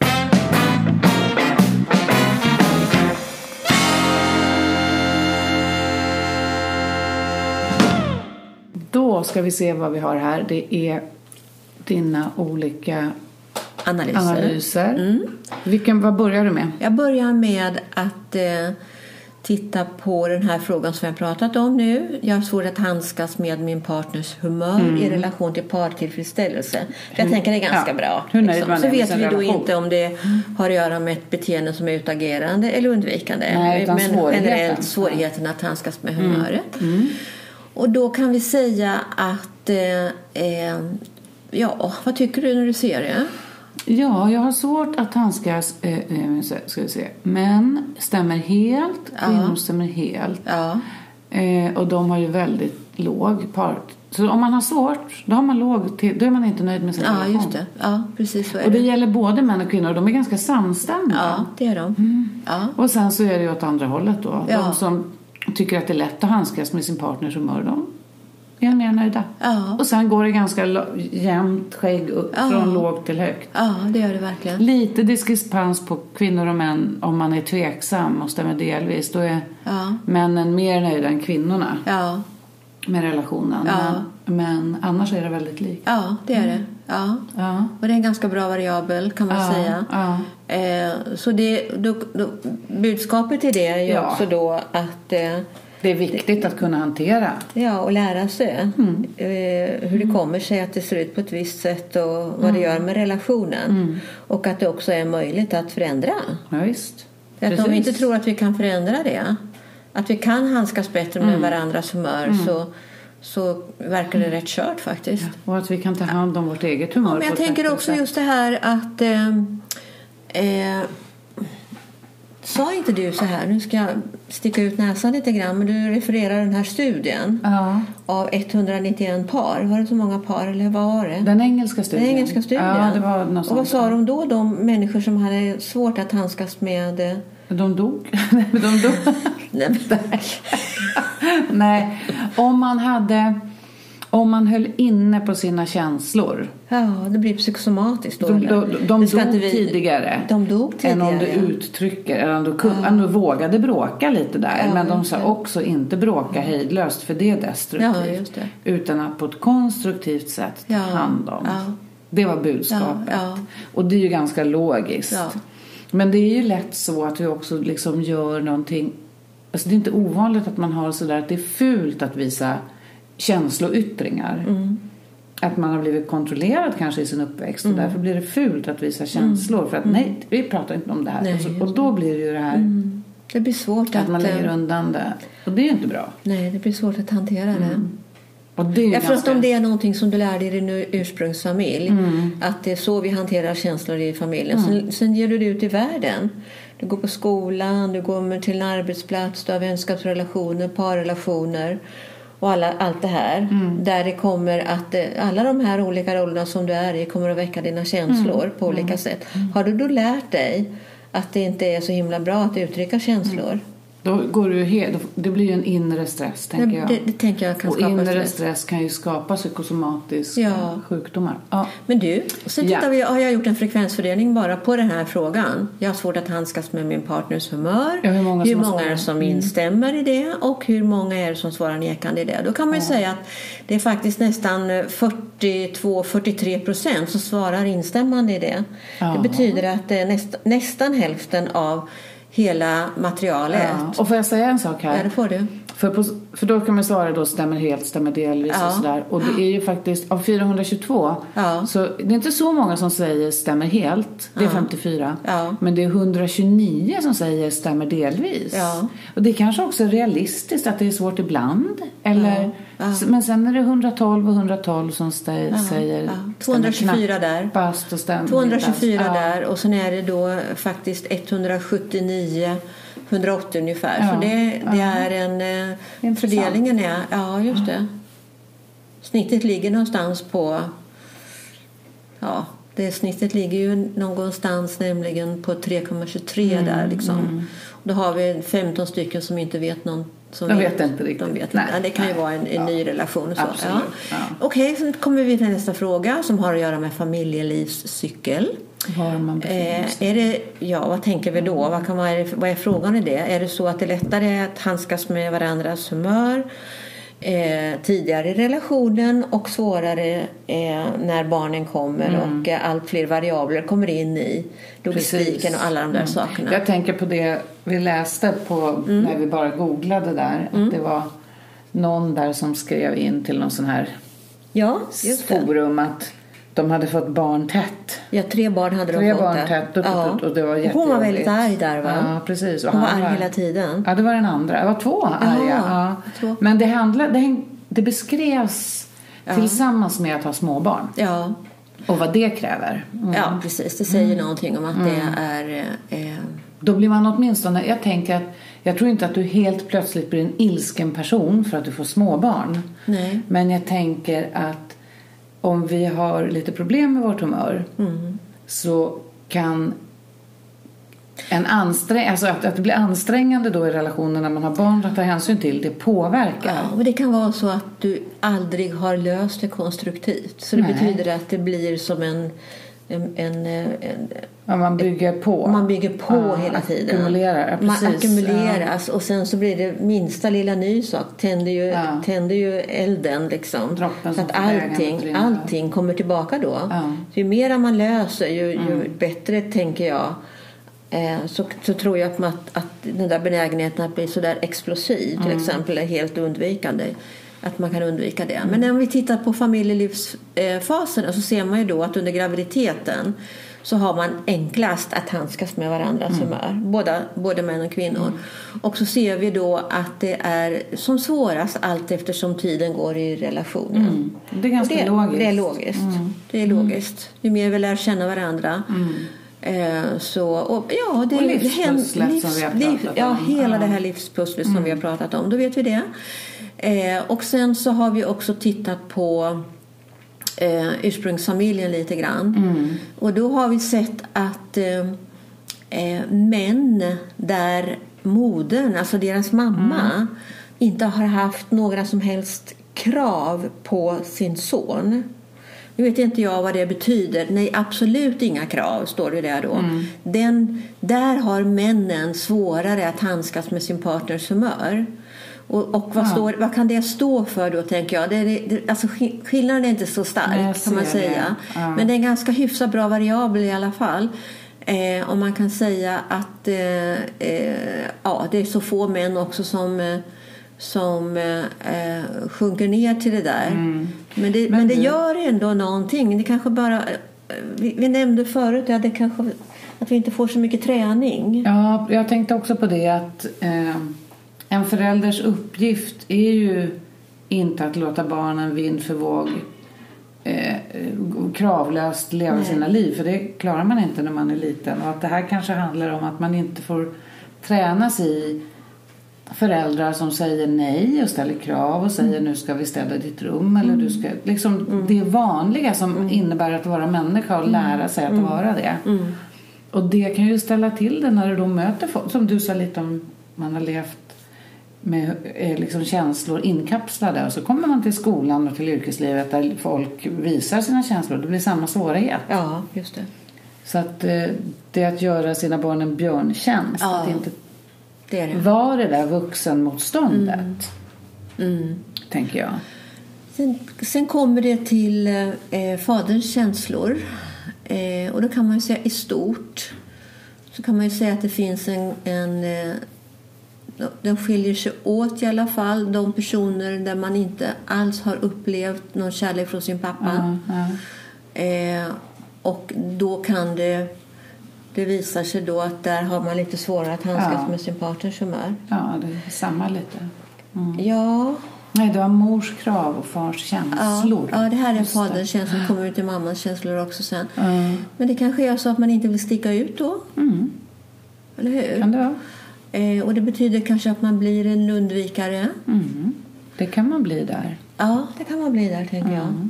Speaker 2: Då ska vi se vad vi har här. Det är dina olika
Speaker 1: analyser.
Speaker 2: analyser.
Speaker 1: Mm.
Speaker 2: Vilken, vad börjar du med?
Speaker 1: Jag börjar med att eh, titta på den här frågan som jag har pratat om nu. Jag har svårt att handskas med min partners humör mm. i relation till partillfredsställelse. Jag tänker det är ganska
Speaker 2: ja.
Speaker 1: bra.
Speaker 2: Hur
Speaker 1: liksom. Så vet vi då
Speaker 2: relation.
Speaker 1: inte om det har att göra med ett beteende som är utagerande eller undvikande.
Speaker 2: Nej,
Speaker 1: men
Speaker 2: svårigheten.
Speaker 1: generellt svårigheten att handskas med humöret. Mm. Mm. Och då kan vi säga att att eh, eh, ja, vad tycker du när du ser det?
Speaker 2: Ja, jag har svårt att handskas, eh, eh, ska vi se. Män stämmer helt, kvinnor ja. stämmer helt.
Speaker 1: Ja.
Speaker 2: Eh, och de har ju väldigt låg part. Så om man har svårt, då har man låg till, då är man inte nöjd med sin relation.
Speaker 1: Ja, just det. Ja, precis så är
Speaker 2: och det,
Speaker 1: det.
Speaker 2: gäller både män och kvinnor, och de är ganska samstämda.
Speaker 1: Ja, det är de.
Speaker 2: Mm.
Speaker 1: Ja.
Speaker 2: Och sen så är det ju åt andra hållet då.
Speaker 1: Ja.
Speaker 2: De som tycker att det är lätt att handskas med sin partners humör, de är mer nöjda.
Speaker 1: Ja.
Speaker 2: Och sen går det ganska lo- jämnt skägg upp
Speaker 1: ja.
Speaker 2: från låg till högt.
Speaker 1: Ja, det gör det verkligen.
Speaker 2: Lite diskrepans på kvinnor och män om man är tveksam och stämmer delvis. Då är
Speaker 1: ja.
Speaker 2: männen mer nöjda än kvinnorna
Speaker 1: ja.
Speaker 2: med relationen.
Speaker 1: Ja.
Speaker 2: Men, men annars är det väldigt likt.
Speaker 1: Ja, det är det. Ja.
Speaker 2: Ja.
Speaker 1: Och det är en ganska bra variabel kan man
Speaker 2: ja.
Speaker 1: säga.
Speaker 2: Ja.
Speaker 1: Eh, så det, då, då, budskapet till det är ju
Speaker 2: Ja.
Speaker 1: också då att eh,
Speaker 2: det är viktigt det, att kunna hantera.
Speaker 1: Ja, och lära sig
Speaker 2: mm.
Speaker 1: eh, hur det kommer sig att det ser ut på ett visst sätt och vad mm. det gör med relationen.
Speaker 2: Mm.
Speaker 1: Och att det också är möjligt att förändra.
Speaker 2: Ja, visst.
Speaker 1: Att om vi inte tror att vi kan förändra det, att vi kan handskas bättre med mm. varandras humör mm. så, så verkar det rätt kört faktiskt.
Speaker 2: Ja, och att vi kan ta hand om vårt eget humör.
Speaker 1: Ja, men jag tänker också sätt. just det här att eh, eh, sa inte du så här, nu ska jag sticka ut näsan lite grann, men du refererar den här studien
Speaker 2: ja.
Speaker 1: av etthundranittioett par. Var det så många par eller vad var det?
Speaker 2: Den engelska studien.
Speaker 1: Den engelska studien.
Speaker 2: Ja, det var något
Speaker 1: och vad sa de då, de människor som hade svårt att handskas med...
Speaker 2: De dog. de dog. Nej, om man hade... Om man höll inne på sina känslor.
Speaker 1: Ja, det blir psykosomatiskt då.
Speaker 2: De, de, de dog vi, tidigare.
Speaker 1: De dog tidigare.
Speaker 2: Än om du uttrycker, eller om du kunde, ja. du vågade bråka lite där. Ja, men de sa också inte bråka hejdlöst, för det är destruktivt.
Speaker 1: Ja, just det.
Speaker 2: Utan att på ett konstruktivt sätt ta
Speaker 1: ja.
Speaker 2: hand om.
Speaker 1: Ja.
Speaker 2: Det var budskapet.
Speaker 1: Ja, ja.
Speaker 2: Och det är ju ganska logiskt.
Speaker 1: Ja.
Speaker 2: Men det är ju lätt så att vi också liksom gör någonting. Alltså det är inte ovanligt att man har sådär att det är fult att visa känsloyttringar.
Speaker 1: Mm.
Speaker 2: Att man har blivit kontrollerad kanske i sin uppväxt. Mm. Och därför blir det fult att visa känslor. Mm. För att nej, vi pratar inte om det här.
Speaker 1: Nej,
Speaker 2: och, så, och då blir det ju det här.
Speaker 1: Mm. Det blir svårt att...
Speaker 2: Att man lägger undan det. Och det är ju inte bra.
Speaker 1: Nej, det blir svårt att hantera det.
Speaker 2: Mm. Och det är
Speaker 1: jag tror
Speaker 2: ganska...
Speaker 1: att om det är någonting som du lärde i din ursprungsfamilj.
Speaker 2: Mm.
Speaker 1: Att det är så vi hanterar känslor i familjen.
Speaker 2: Mm.
Speaker 1: Sen, sen ger du det ut i världen. Du går på skolan, du går till en arbetsplats, du har vänskapsrelationer, parrelationer. Och alla, allt det här. Mm. Där det kommer att alla de här olika rollerna som du är i kommer att väcka dina känslor mm. på olika mm. sätt. Har du då lärt dig att det inte är så himla bra att uttrycka känslor? Mm.
Speaker 2: Då går du helt, det blir ju en inre stress, tänker
Speaker 1: det,
Speaker 2: jag.
Speaker 1: Det, det tänker jag kan
Speaker 2: och
Speaker 1: skapa
Speaker 2: inre
Speaker 1: stress.
Speaker 2: stress kan ju skapa psykosomatiska
Speaker 1: ja.
Speaker 2: sjukdomar. Ja.
Speaker 1: Men du, sen
Speaker 2: ja.
Speaker 1: tittar vi, har jag gjort en frekvensfördelning bara på den här frågan. Jag har svårt att handskas med min partners humör.
Speaker 2: Ja, hur många
Speaker 1: hur
Speaker 2: som,
Speaker 1: många är det som instämmer mm. i det? Och hur många är det som svarar nekande i det? Då kan man ju ja. säga att det är faktiskt nästan fyrtiotvå till fyrtiotre procent som svarar instämmande i det. Ja. Det betyder att det är näst, nästan hälften av hela materialet.
Speaker 2: Ja. Och får jag säga en sak här?
Speaker 1: Ja, det får du.
Speaker 2: För, på, för då kan man svara då stämmer helt, stämmer delvis ja. och sådär. Och det är ju faktiskt av fyrahundratjugotvå
Speaker 1: ja.
Speaker 2: så det är inte så många som säger stämmer helt. Det är ja. femtiofyra.
Speaker 1: Ja.
Speaker 2: Men det är etthundratjugonio som säger stämmer delvis.
Speaker 1: Ja.
Speaker 2: Och det är kanske också realistiskt att det är svårt ibland. Eller,
Speaker 1: ja. Ja.
Speaker 2: Men sen är det etthundratolv och etthundratolv som stä, ja. säger
Speaker 1: ja. tvåhundratjugofyra där.
Speaker 2: Bast och stämmer.
Speaker 1: tvåhundratjugofyra
Speaker 2: ja.
Speaker 1: där. Och sen är det då faktiskt etthundrasjuttionio etthundraåttio ungefär.
Speaker 2: Ja,
Speaker 1: så det, det
Speaker 2: ja.
Speaker 1: är en eh, fördelningen är, ja just det. Snittet ligger någonstans på ja, det snittet ligger ju någonstans nämligen på tre komma tjugotre mm, där liksom. Mm. Då har vi femton stycken som inte vet någon som
Speaker 2: de vet, vet inte riktigt.
Speaker 1: De vet
Speaker 2: nej,
Speaker 1: inte. Det kan
Speaker 2: nej.
Speaker 1: ju vara en, en
Speaker 2: ja.
Speaker 1: ny relation och så.
Speaker 2: Absolut,
Speaker 1: ja.
Speaker 2: Ja.
Speaker 1: Okej, okay, så kommer vi till nästa fråga som har att göra med familjelivscykel.
Speaker 2: Var man
Speaker 1: eh, är det, ja, vad tänker vi då? Vad, kan, vad, är, vad är frågan i det? Är det så att det är lättare att handskas med varandras humör eh, tidigare i relationen och svårare eh, när barnen kommer mm. och eh, allt fler variabler kommer in i logistiken Precis. och alla de där mm. sakerna?
Speaker 2: Jag tänker på det vi läste på mm. när vi bara googlade där.
Speaker 1: Mm.
Speaker 2: Att det var någon där som skrev in till någon sån här
Speaker 1: ja, just
Speaker 2: forum att de hade fått barn tätt.
Speaker 1: Ja, tre barn hade de
Speaker 2: tre
Speaker 1: fått
Speaker 2: barn
Speaker 1: det.
Speaker 2: tätt och,
Speaker 1: ja.
Speaker 2: och det var jättejobbigt.
Speaker 1: Hon var väldigt arg där, va?
Speaker 2: Ja, precis. Och
Speaker 1: hon var
Speaker 2: han
Speaker 1: arg
Speaker 2: var,
Speaker 1: hela tiden.
Speaker 2: Ja, det var den andra. Det var två arga. Ja.
Speaker 1: Två.
Speaker 2: Men det handlade, det, det beskrevs
Speaker 1: Ja.
Speaker 2: Tillsammans med att ha småbarn.
Speaker 1: Ja.
Speaker 2: Och vad det kräver.
Speaker 1: Mm. Ja, precis. Det säger mm. någonting om att mm. det är... Eh...
Speaker 2: Då blir man åtminstone... Jag tänker att... Jag tror inte att du helt plötsligt blir en ilsken person för att du får småbarn.
Speaker 1: Nej.
Speaker 2: Men jag tänker att om vi har lite problem med vårt humör
Speaker 1: mm.
Speaker 2: så kan en ansträng, alltså att, att det blir ansträngande då i relationen när man har barn att ta hänsyn till, det påverkar.
Speaker 1: Ja, och det kan vara så att du aldrig har löst det konstruktivt. Så det Nej. betyder att det blir som en... En, en, en,
Speaker 2: ja, man bygger på.
Speaker 1: Man bygger på ja, hela tiden.
Speaker 2: Ackumulerar, ja, precis.
Speaker 1: Man ackumuleras ja. Och sen så blir det minsta lilla ny sak. Tänder ju, ja. tänder ju elden liksom.
Speaker 2: Droppen
Speaker 1: så att allting, allting kommer tillbaka då.
Speaker 2: Ja.
Speaker 1: Så ju mer man löser ju, ju
Speaker 2: mm.
Speaker 1: bättre tänker jag. Eh, så, så tror jag att, man, att den där benägenheten att bli så där explosiv till mm. exempel är helt undvikande. Att man kan undvika det. Men när vi tittar på familjelivsfaserna så ser man ju då att under graviditeten så har man enklast att handskas med varandras mm. humör. Båda, både män och kvinnor. Mm. Och så ser vi då att det är som svårast allt eftersom tiden går i relationen.
Speaker 2: Mm. Det är ganska
Speaker 1: det,
Speaker 2: logiskt.
Speaker 1: Det är logiskt. Mm. Det är logiskt. Ju mer vi lär känna varandra.
Speaker 2: Mm.
Speaker 1: Eh, så, och, ja, det,
Speaker 2: och livspusslet
Speaker 1: livs,
Speaker 2: som vi har pratat
Speaker 1: liv, ja,
Speaker 2: om.
Speaker 1: hela
Speaker 2: ja.
Speaker 1: det här livspusslet
Speaker 2: mm.
Speaker 1: som vi har pratat om. Då vet vi det. Eh, och sen så har vi också tittat på eh, ursprungsfamiljen lite grann.
Speaker 2: Mm.
Speaker 1: Och då har vi sett att eh, eh, män där modern, alltså deras mamma, mm. inte har haft några som helst krav på sin son. Nu vet inte jag vad det betyder. Nej, absolut inga krav, står det där då.
Speaker 2: Mm.
Speaker 1: Den, där har männen svårare att handskas med sin partners humör. Och, och vad, står, vad kan det stå för då, tänker jag? Det är, det, alltså, skillnaden är inte så stark, Nej, kan man säga.
Speaker 2: Ja.
Speaker 1: Men det är en ganska hyfsat bra variabel i alla fall. Eh, om man kan säga att eh, eh, ja, det är så få män också som... Eh, som eh, sjunker ner till det där. Mm. Men, det, men, men det gör ändå någonting. Det kanske bara... Vi, vi nämnde förut ja, det kanske, att vi inte får så mycket träning.
Speaker 2: Ja, jag tänkte också på det att eh, en förälders uppgift är ju inte att låta barnen vind för våg eh, kravlöst leva Nej. sina liv. För det klarar man inte när man är liten. Och att det här kanske handlar om att man inte får tränas i föräldrar som säger nej och ställer krav och säger mm. nu ska vi städa ditt rum eller mm. du ska liksom mm. det vanliga som mm. innebär att vara människa och lära sig att mm. vara det.
Speaker 1: Mm.
Speaker 2: Och det kan ju ställa till det när du då möter folk, som du sa lite om, man har levt med liksom känslor inkapslade och så kommer man till skolan och till yrkeslivet där folk visar sina känslor, det blir samma svårighet.
Speaker 1: Ja, just det.
Speaker 2: Så att det är att göra sina barn en björntjänst,
Speaker 1: ja.
Speaker 2: att inte
Speaker 1: Det är det.
Speaker 2: Var det där vuxenmotståndet
Speaker 1: mm. Mm.
Speaker 2: tänker jag.
Speaker 1: Sen, sen kommer det till eh, faderns känslor. Eh, och då kan man ju säga i stort. Så kan man ju säga att det finns en... en eh, den skiljer sig åt i alla fall. De personer där man inte alls har upplevt någon kärlek från sin pappa.
Speaker 2: Mm,
Speaker 1: mm. Eh, och då kan det... Det visar sig då att där har man lite svårare att handskas ja. med sin partners humör.
Speaker 2: Ja, det är samma lite. Mm.
Speaker 1: Ja.
Speaker 2: Nej, du har mors krav och fars känslor.
Speaker 1: Ja, ja det här är faderns känslor. Det kommer ut till mammans känslor också sen.
Speaker 2: Mm.
Speaker 1: Men det kanske är så att man inte vill sticka ut då.
Speaker 2: Mm.
Speaker 1: Eller hur?
Speaker 2: Kan det vara.
Speaker 1: Eh, och det betyder kanske att man blir en undvikare.
Speaker 2: Mm. Det kan man bli där.
Speaker 1: Ja, det kan man bli där, tänker
Speaker 2: mm.
Speaker 1: jag.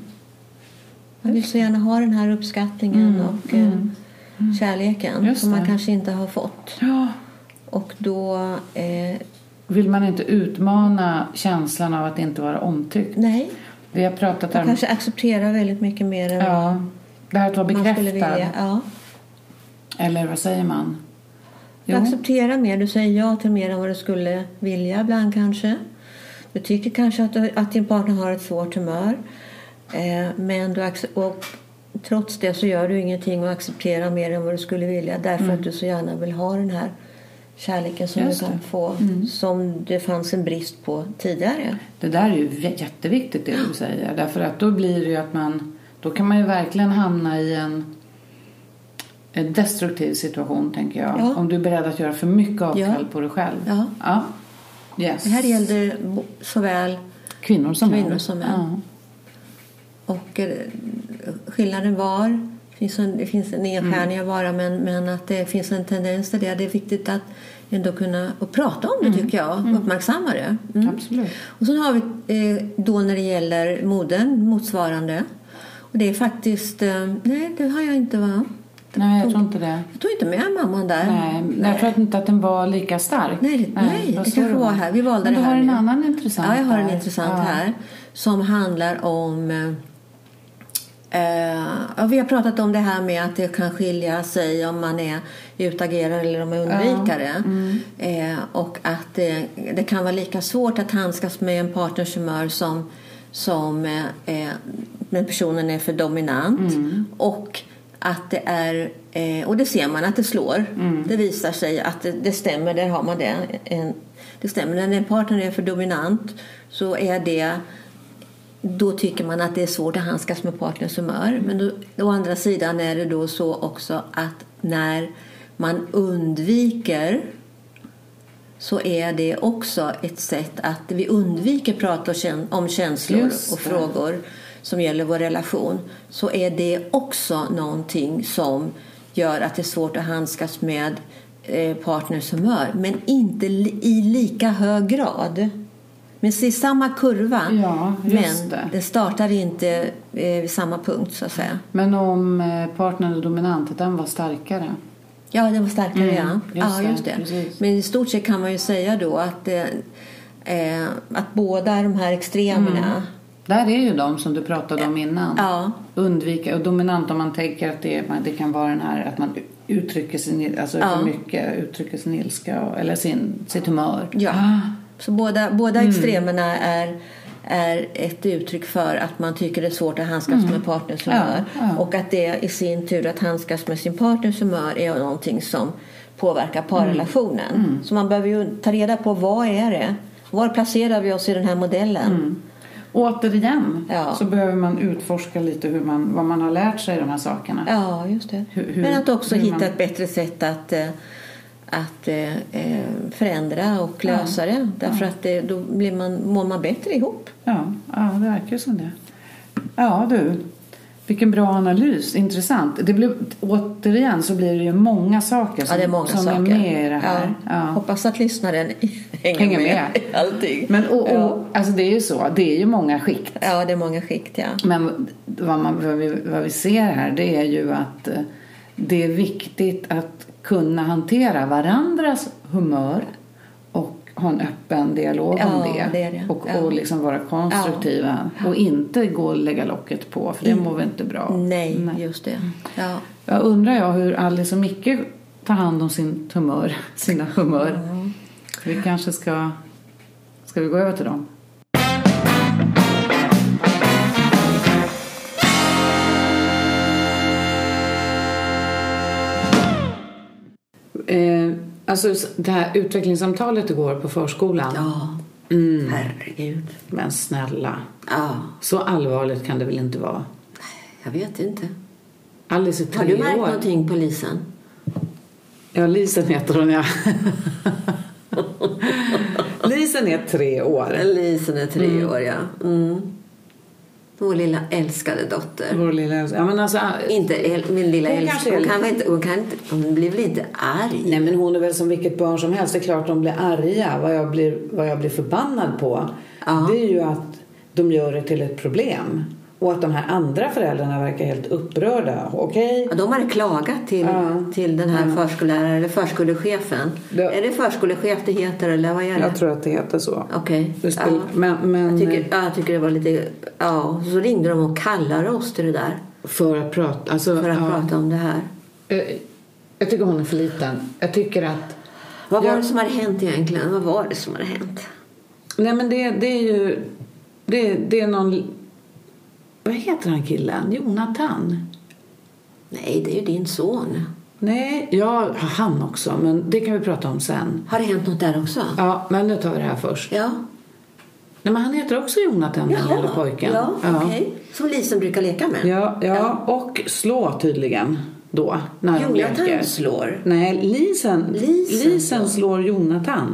Speaker 1: Man vill så gärna ha den här uppskattningen
Speaker 2: mm.
Speaker 1: och...
Speaker 2: Mm.
Speaker 1: Eh, Mm. kärleken som man kanske inte har fått.
Speaker 2: Ja.
Speaker 1: Och då eh,
Speaker 2: vill man inte utmana känslan av att inte vara omtyckt.
Speaker 1: Nej.
Speaker 2: Vi har pratat
Speaker 1: man
Speaker 2: om
Speaker 1: kanske accepterar väldigt mycket mer än
Speaker 2: ja. det här att vara bekräftad.
Speaker 1: Ja.
Speaker 2: Eller vad säger man?
Speaker 1: Du accepterar mer, du säger ja till mer än vad du skulle vilja ibland kanske. Du tycker kanske att, att din partner har ett svårt humör. Eh, men du och trots det så gör du ingenting och accepterar mer än vad du skulle vilja. Därför mm. att du så gärna vill ha den här kärleken som Just du kan det. få. Mm. Som det fanns en brist på tidigare.
Speaker 2: Det där är ju jätteviktigt det du säger. Därför att då blir det ju att man... Då kan man ju verkligen hamna i en, en destruktiv situation, tänker jag. Ja. Om du är beredd att göra för mycket avkall ja. på dig själv.
Speaker 1: Ja.
Speaker 2: ja. Yes.
Speaker 1: Det här gäller såväl
Speaker 2: kvinnor som
Speaker 1: kvinnor
Speaker 2: män.
Speaker 1: Som män.
Speaker 2: Ja.
Speaker 1: och eh, skillnaden var, det finns en, det finns en nedskärning mm. bara, men, men att det finns en tendens till det. Det är viktigt att ändå kunna och prata om det mm. tycker jag, mm. uppmärksamma det.
Speaker 2: Mm. Absolut.
Speaker 1: Och så har vi eh, då när det gäller moden motsvarande. Och det är faktiskt, eh, nej det har jag inte va?
Speaker 2: Nej, jag tror inte det.
Speaker 1: Jag tror inte med mamman där.
Speaker 2: Nej, nej. Jag tror inte att den var lika stark.
Speaker 1: Nej, det, nej, nej det kanske var här. Vi valde
Speaker 2: Men
Speaker 1: det här.
Speaker 2: Men du har en
Speaker 1: nu.
Speaker 2: annan intressant
Speaker 1: Ja, jag har en
Speaker 2: här.
Speaker 1: intressant
Speaker 2: ja.
Speaker 1: här. Som handlar om... Eh, ja, vi har pratat om det här med att det kan skilja sig om man är utagerare eller om man är undvikare.
Speaker 2: Ja. Mm.
Speaker 1: Eh, och att det, det kan vara lika svårt att handskas med en partners humör som, som eh, när personen är för dominant. Mm. Och... att det är, eh, och det ser man att det slår. Mm. Det visar sig att det, det stämmer, där har man det. En, det stämmer, när en partner är för dominant så är det, då tycker man att det är svårt att handskas med partners humör. Men då, å andra sidan är det då så också att när man undviker så är det också ett sätt att vi undviker prata om känslor och frågor som gäller vår relation, så är det också någonting som gör att det är svårt att handskas med eh, partners humör, men inte li- i lika hög grad. Men i samma kurva,
Speaker 2: ja, just
Speaker 1: men
Speaker 2: det.
Speaker 1: det startar inte eh, vid samma punkt så att säga.
Speaker 2: Men om eh, partnern är dominant, den var starkare?
Speaker 1: Ja, den var starkare,
Speaker 2: mm,
Speaker 1: ja.
Speaker 2: Just
Speaker 1: ja, just det.
Speaker 2: det.
Speaker 1: Men i stort sett kan man ju säga då att, eh, att båda de här extremerna
Speaker 2: mm. Där är ju de som du pratade om innan.
Speaker 1: Ja.
Speaker 2: Undvika, och dominant om man tänker att det, det kan vara den här att man uttrycker sin, alltså ja. för mycket uttrycker sin ilska eller sin, sitt humör.
Speaker 1: Ja,
Speaker 2: ah.
Speaker 1: så båda, båda mm. extremerna är, är ett uttryck för att man tycker det är svårt att handskas mm. med partners humör. Ja, ja. Och att det i sin tur att handskas med sin partners humör är någonting som påverkar parrelationen. Mm. Mm. Så man behöver ju ta reda på vad är det? Var placerar vi oss i den här modellen?
Speaker 2: Mm. Återigen
Speaker 1: ja.
Speaker 2: så behöver man utforska lite hur man, vad man har lärt sig de här sakerna.
Speaker 1: Ja, just det.
Speaker 2: Hur, hur,
Speaker 1: Men att också hitta
Speaker 2: man... ett
Speaker 1: bättre sätt att, att eh, förändra och lösa ja. det. Därför ja. att det, då blir man, mår man bättre ihop.
Speaker 2: Ja, ja, det verkar ju som det. Ja, du. Vilken bra analys. Intressant. Det blir, återigen så blir det ju många saker som,
Speaker 1: ja, det är, många
Speaker 2: som
Speaker 1: saker.
Speaker 2: är med i det här.
Speaker 1: Ja. Ja. Hoppas att lyssnaren hänger,
Speaker 2: hänger med,
Speaker 1: med i allting.
Speaker 2: Men och, och,
Speaker 1: ja.
Speaker 2: alltså det är ju så. Det är ju många skikt.
Speaker 1: Ja, det är många skikt, ja.
Speaker 2: Men vad, man, vad, vi, vad vi ser här, det är ju att det är viktigt att kunna hantera varandras humör och ha en öppen dialog
Speaker 1: ja,
Speaker 2: om det,
Speaker 1: det, är det.
Speaker 2: och,
Speaker 1: ja.
Speaker 2: och liksom vara konstruktiva ja. och inte gå och lägga locket på, för det mår vi inte bra.
Speaker 1: Nej, Nej. just det. Ja.
Speaker 2: Jag undrar jag hur Alice och Micke tar hand om sin humör, sina humör. Mm. Vi kanske ska ska vi gå över till dem? Eh, alltså det här utvecklingssamtalet igår på förskolan.
Speaker 1: Ja,
Speaker 2: mm.
Speaker 1: herregud.
Speaker 2: Men snälla.
Speaker 1: Ja.
Speaker 2: Så allvarligt kan det väl inte vara?
Speaker 1: Jag vet inte.
Speaker 2: Alice är tre år.
Speaker 1: Har du märkt år. någonting på Lisen?
Speaker 2: Ja, Lisen heter hon, ja. Lisen är tre år.
Speaker 1: Lisen är tre
Speaker 2: mm.
Speaker 1: år, ja. Mm. Vår lilla älskade dotter.
Speaker 2: Vår lilla älskade. Ja, men alltså,
Speaker 1: inte el, min lilla
Speaker 2: hon
Speaker 1: älskade. Hon, kan inte, hon, kan inte, hon blir väl inte arg?
Speaker 2: Nej, men hon är väl som vilket barn som helst. Det är klart de blir arga. Vad jag blir, vad jag blir förbannad på. Ja. Det är ju att de gör det till ett problem. Och att de här andra föräldrarna verkar helt upprörda. Okej?
Speaker 1: Ja, de har klagat till, ja. till den här ja. förskolläraren eller förskolechefen. Det, är det förskolechef det heter eller vad är det?
Speaker 2: Jag tror att det heter så.
Speaker 1: Okej. Okay. Ja.
Speaker 2: Men, men,
Speaker 1: jag, tycker, ja, jag tycker det var lite... Ja, så ringde de och kallade oss till det där.
Speaker 2: För att prata, alltså,
Speaker 1: för att
Speaker 2: ja.
Speaker 1: prata om det här.
Speaker 2: Jag tycker hon är för liten. Jag tycker att...
Speaker 1: Vad var
Speaker 2: jag,
Speaker 1: det som hade hänt egentligen? Vad var det som hade hänt?
Speaker 2: Nej, men det, det är ju... Det, det är någon... Vad heter han killen? Jonathan?
Speaker 1: Nej, det är ju din son.
Speaker 2: Nej, ja, han också. Men det kan vi prata om sen.
Speaker 1: Har det hänt något där också?
Speaker 2: Ja, men nu tar vi det här först.
Speaker 1: Ja.
Speaker 2: Nej, men han heter också Jonathan, den lilla pojken.
Speaker 1: Ja, ja. Okej. Okay. Som Lisen brukar leka med.
Speaker 2: Ja, ja, ja. Och slå tydligen då. När
Speaker 1: Jonathan
Speaker 2: de leker.
Speaker 1: slår?
Speaker 2: Nej, Lisen,
Speaker 1: Lisen,
Speaker 2: Lisen slår Jonathan.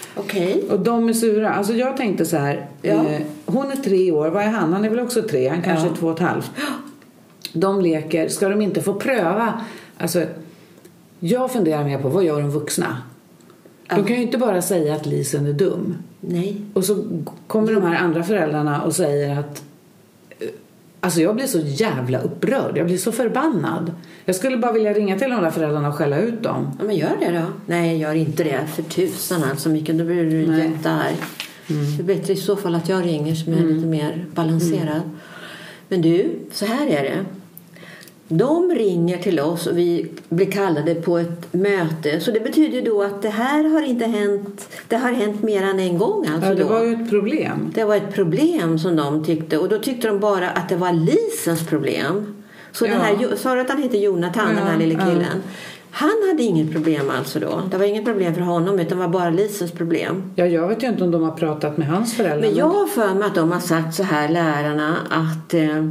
Speaker 1: Okej. Okay.
Speaker 2: Och de är sura. Alltså jag tänkte så här. Ja. Eh, hon är tre år. Vad är han? Han är väl också tre. Han kanske ja. är två och ett halvt. De leker. Ska de inte få pröva? Alltså, jag funderar mer på vad gör de vuxna? Ja. De kan ju inte bara säga att Lisen är dum.
Speaker 1: Nej.
Speaker 2: Och så kommer de här andra föräldrarna och säger att alltså jag blir så jävla upprörd. Jag blir så förbannad. Jag skulle bara vilja ringa till de där föräldrarna och skälla ut dem.
Speaker 1: Ja, men gör det då. Nej, gör inte det. För tusan alltså mycket. Då blir du jättearg. Mm. Det är bättre i så fall att jag ringer som är mm. lite mer balanserad. Mm. Men du, så här är det. De ringer till oss och vi blir kallade på ett möte. Så det betyder då att det här har inte hänt. Det har hänt mer än en gång. Alltså
Speaker 2: ja, det
Speaker 1: då.
Speaker 2: var ju ett problem.
Speaker 1: Det var ett problem som de tyckte. Och då tyckte de bara att det var Lisens problem. Så ja. den här, sa du att han heter Jonathan, ja, den här lilla killen. Ja. Han hade inget problem alltså då. Det var inget problem för honom utan det var bara Lisens problem.
Speaker 2: Ja, jag vet ju inte om de har pratat med hans föräldrar.
Speaker 1: Men jag har för mig att de har sagt så här, lärarna, att... Eh,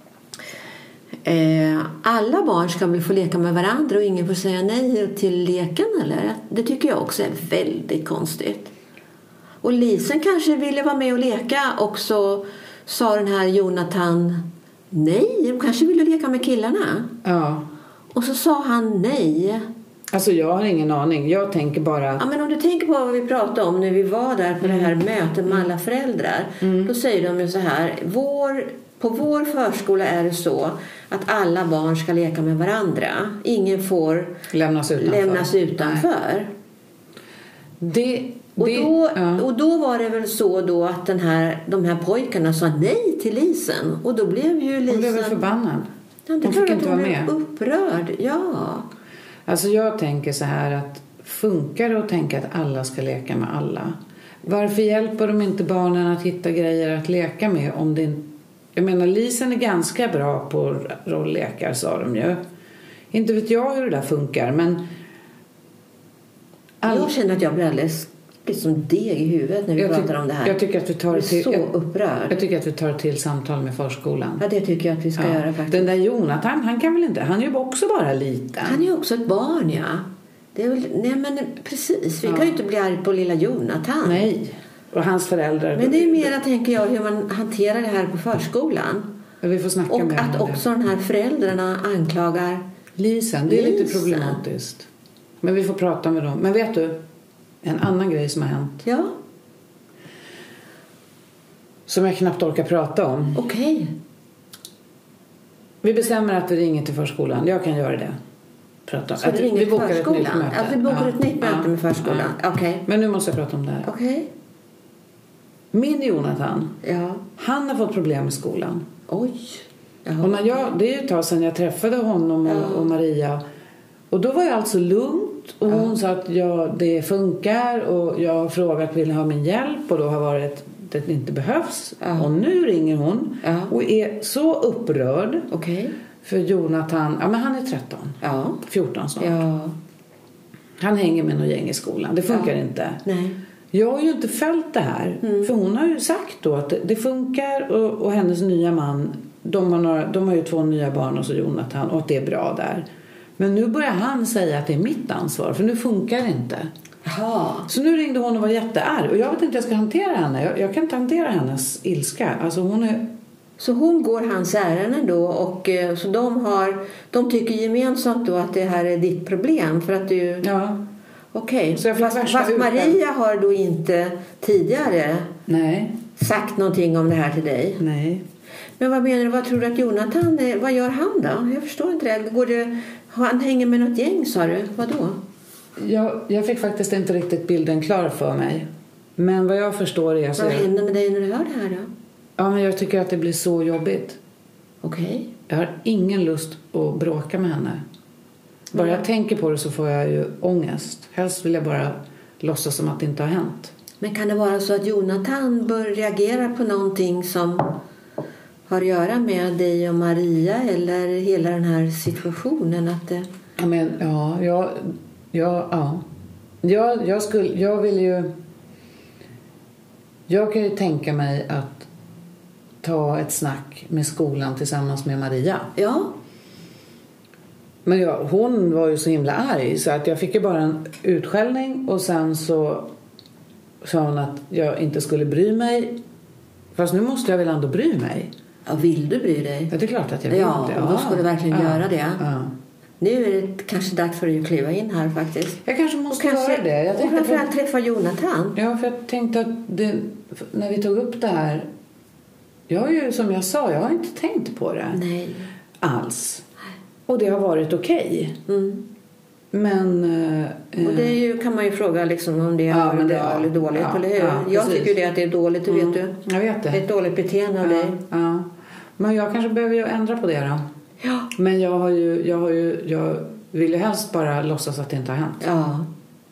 Speaker 1: Eh, alla barn ska väl få leka med varandra och ingen får säga nej till leken, eller? Det tycker jag också är väldigt konstigt. Och Lisen kanske ville vara med och leka och så sa den här Jonathan nej, de kanske ville leka med killarna.
Speaker 2: Ja.
Speaker 1: Och så sa han nej.
Speaker 2: Alltså jag har ingen aning, jag tänker bara...
Speaker 1: Ja, men om du tänker på vad vi pratade om när vi var där på mm. det här mötet med alla föräldrar. Mm. Då säger de ju så här, vår... På vår förskola är det så att alla barn ska leka med varandra. Ingen får
Speaker 2: lämnas utanför.
Speaker 1: Lämnas utanför.
Speaker 2: Det,
Speaker 1: och,
Speaker 2: det,
Speaker 1: då,
Speaker 2: ja.
Speaker 1: och då var det väl så då att den här, de här pojkarna sa nej till Lisen. Och då blev ju Lisen...
Speaker 2: Hon blev väl förbannad.
Speaker 1: Ja, det
Speaker 2: hon fick inte vara med.
Speaker 1: Upprörd, ja.
Speaker 2: Alltså jag tänker så här att funkar det att tänka att alla ska leka med alla? Varför hjälper de inte barnen att hitta grejer att leka med om det inte... Jag menar, Lisen är ganska bra på rolllekar, sa de ju. Inte vet jag hur det där funkar, men...
Speaker 1: All... Jag känner att jag blir alldeles liksom deg i huvudet när vi jag pratar om det här.
Speaker 2: Jag tycker att vi tar det till...
Speaker 1: så upprörd.
Speaker 2: Jag tycker att vi tar till samtal med förskolan.
Speaker 1: Ja, det tycker jag att vi ska ja. göra faktiskt.
Speaker 2: Den där Jonathan, han kan väl inte... Han är ju också bara liten.
Speaker 1: Han är ju också ett barn, ja. Det är väl... Nej, men precis. Vi ja. kan ju inte bli arg på lilla Jonathan.
Speaker 2: Nej. Och hans föräldrar.
Speaker 1: Men det är mera, tänker jag, hur man hanterar det här på förskolan.
Speaker 2: Vi får snacka
Speaker 1: och
Speaker 2: med
Speaker 1: att också de här föräldrarna anklagar
Speaker 2: Lisen. Det är
Speaker 1: Lisen.
Speaker 2: lite problematiskt. Men vi får prata med dem. Men vet du, en annan grej som har hänt.
Speaker 1: Ja.
Speaker 2: Som jag knappt orkar prata om.
Speaker 1: Okej. Okay.
Speaker 2: Vi bestämmer att vi ringer till förskolan. Jag kan göra det. Prata.
Speaker 1: Så vi ringer till förskolan? Att vi bokar
Speaker 2: ja.
Speaker 1: ett nytt möte ja. med förskolan? Ja. Okej. Okay.
Speaker 2: Men nu måste jag prata om det här.
Speaker 1: Okej. Okay.
Speaker 2: Min Jonathan,
Speaker 1: ja.
Speaker 2: han har fått problem med skolan.
Speaker 1: Oj. Jaha.
Speaker 2: Och när jag, det är ju ett tag sedan jag träffade honom och, ja. och Maria. Och då var jag alltså lugnt. Och hon ja. sa att ja, det funkar. Och jag har frågat, vill ni ha min hjälp? Och då har varit, det inte behövs. Ja. Och nu ringer hon. Ja. Och är så upprörd.
Speaker 1: Okej. Okay.
Speaker 2: För Jonathan, ja men han är tretton.
Speaker 1: Ja.
Speaker 2: fjorton snart.
Speaker 1: Ja.
Speaker 2: Han hänger med någon gäng i skolan. Det funkar ja. inte.
Speaker 1: Nej.
Speaker 2: Jag har ju inte följt det här. Mm. För hon har ju sagt då att det, det funkar. Och, och hennes nya man, de har, några, de har ju två nya barn och så Jonathan. Och att det är bra där. Men nu börjar han säga att det är mitt ansvar. För nu funkar det inte.
Speaker 1: Jaha.
Speaker 2: Så nu ringde hon och var jättearg. Och jag vet inte hur jag ska hantera henne. Jag, jag kan inte hantera hennes ilska. Alltså hon är...
Speaker 1: Så hon går hans ärenden då. Och så de har... De tycker gemensamt då att det här är ditt problem. För att du...
Speaker 2: Ja.
Speaker 1: Okej, okay. fast, fast Maria har då inte tidigare
Speaker 2: Nej.
Speaker 1: sagt någonting om det här till dig.
Speaker 2: Nej.
Speaker 1: Men vad menar du, vad tror du att Jonathan, vad gör han då? Jag förstår inte det. Går det han hänger med något gäng, sa du? Vad då?
Speaker 2: Jag, jag fick faktiskt inte riktigt bilden klar för mig. Men vad jag förstår är...
Speaker 1: Vad händer med dig när du hör det här då?
Speaker 2: Ja, men jag tycker att det blir så jobbigt.
Speaker 1: Okej. Okay.
Speaker 2: Jag har ingen lust att bråka med henne. Bara jag tänker på det så får jag ju ångest. Helst vill jag bara låtsas som att det inte har hänt.
Speaker 1: Men kan det vara så att Jonathan bör reagera på någonting som har att göra med dig och Maria eller hela den här situationen? Att det...
Speaker 2: Ja, men, ja, jag, ja, ja. Jag, jag, skulle, jag vill ju... Jag kan ju tänka mig att ta ett snack med skolan tillsammans med Maria.
Speaker 1: Ja.
Speaker 2: Men jag, hon var ju så himla arg så att jag fick ju bara en utskällning och sen så sa hon att jag inte skulle bry mig. Fast nu måste jag väl ändå bry mig.
Speaker 1: Ja, vill du bry dig?
Speaker 2: Ja, det är klart att jag vill
Speaker 1: ja,
Speaker 2: det.
Speaker 1: Ja, och då ska du verkligen
Speaker 2: ja,
Speaker 1: göra det.
Speaker 2: Ja.
Speaker 1: Nu är det kanske dags för dig att kliva in här faktiskt.
Speaker 2: Jag kanske måste
Speaker 1: och kanske,
Speaker 2: göra det. Jag
Speaker 1: och
Speaker 2: tänkte
Speaker 1: framförallt
Speaker 2: att...
Speaker 1: träffa Jonathan.
Speaker 2: Ja, för jag tänkte att det, när vi tog upp det här... Jag har ju, som jag sa, jag har inte tänkt på det.
Speaker 1: Nej.
Speaker 2: Alls. Och det har varit okej. Okay.
Speaker 1: Mm.
Speaker 2: Men... Eh,
Speaker 1: och det är ju, kan man ju fråga liksom, om det är
Speaker 2: ja,
Speaker 1: bra
Speaker 2: ja,
Speaker 1: eller dåligt,
Speaker 2: ja,
Speaker 1: eller hur?
Speaker 2: ja,
Speaker 1: jag tycker ju det att det är dåligt, det mm. vet du.
Speaker 2: Jag vet det.
Speaker 1: Ett dåligt beteende av
Speaker 2: ja,
Speaker 1: dig.
Speaker 2: Ja. Men jag kanske behöver ju ändra på det då.
Speaker 1: Ja.
Speaker 2: Men jag har ju... Jag, har ju, jag vill ju helst bara låtsas att det inte har hänt.
Speaker 1: Ja.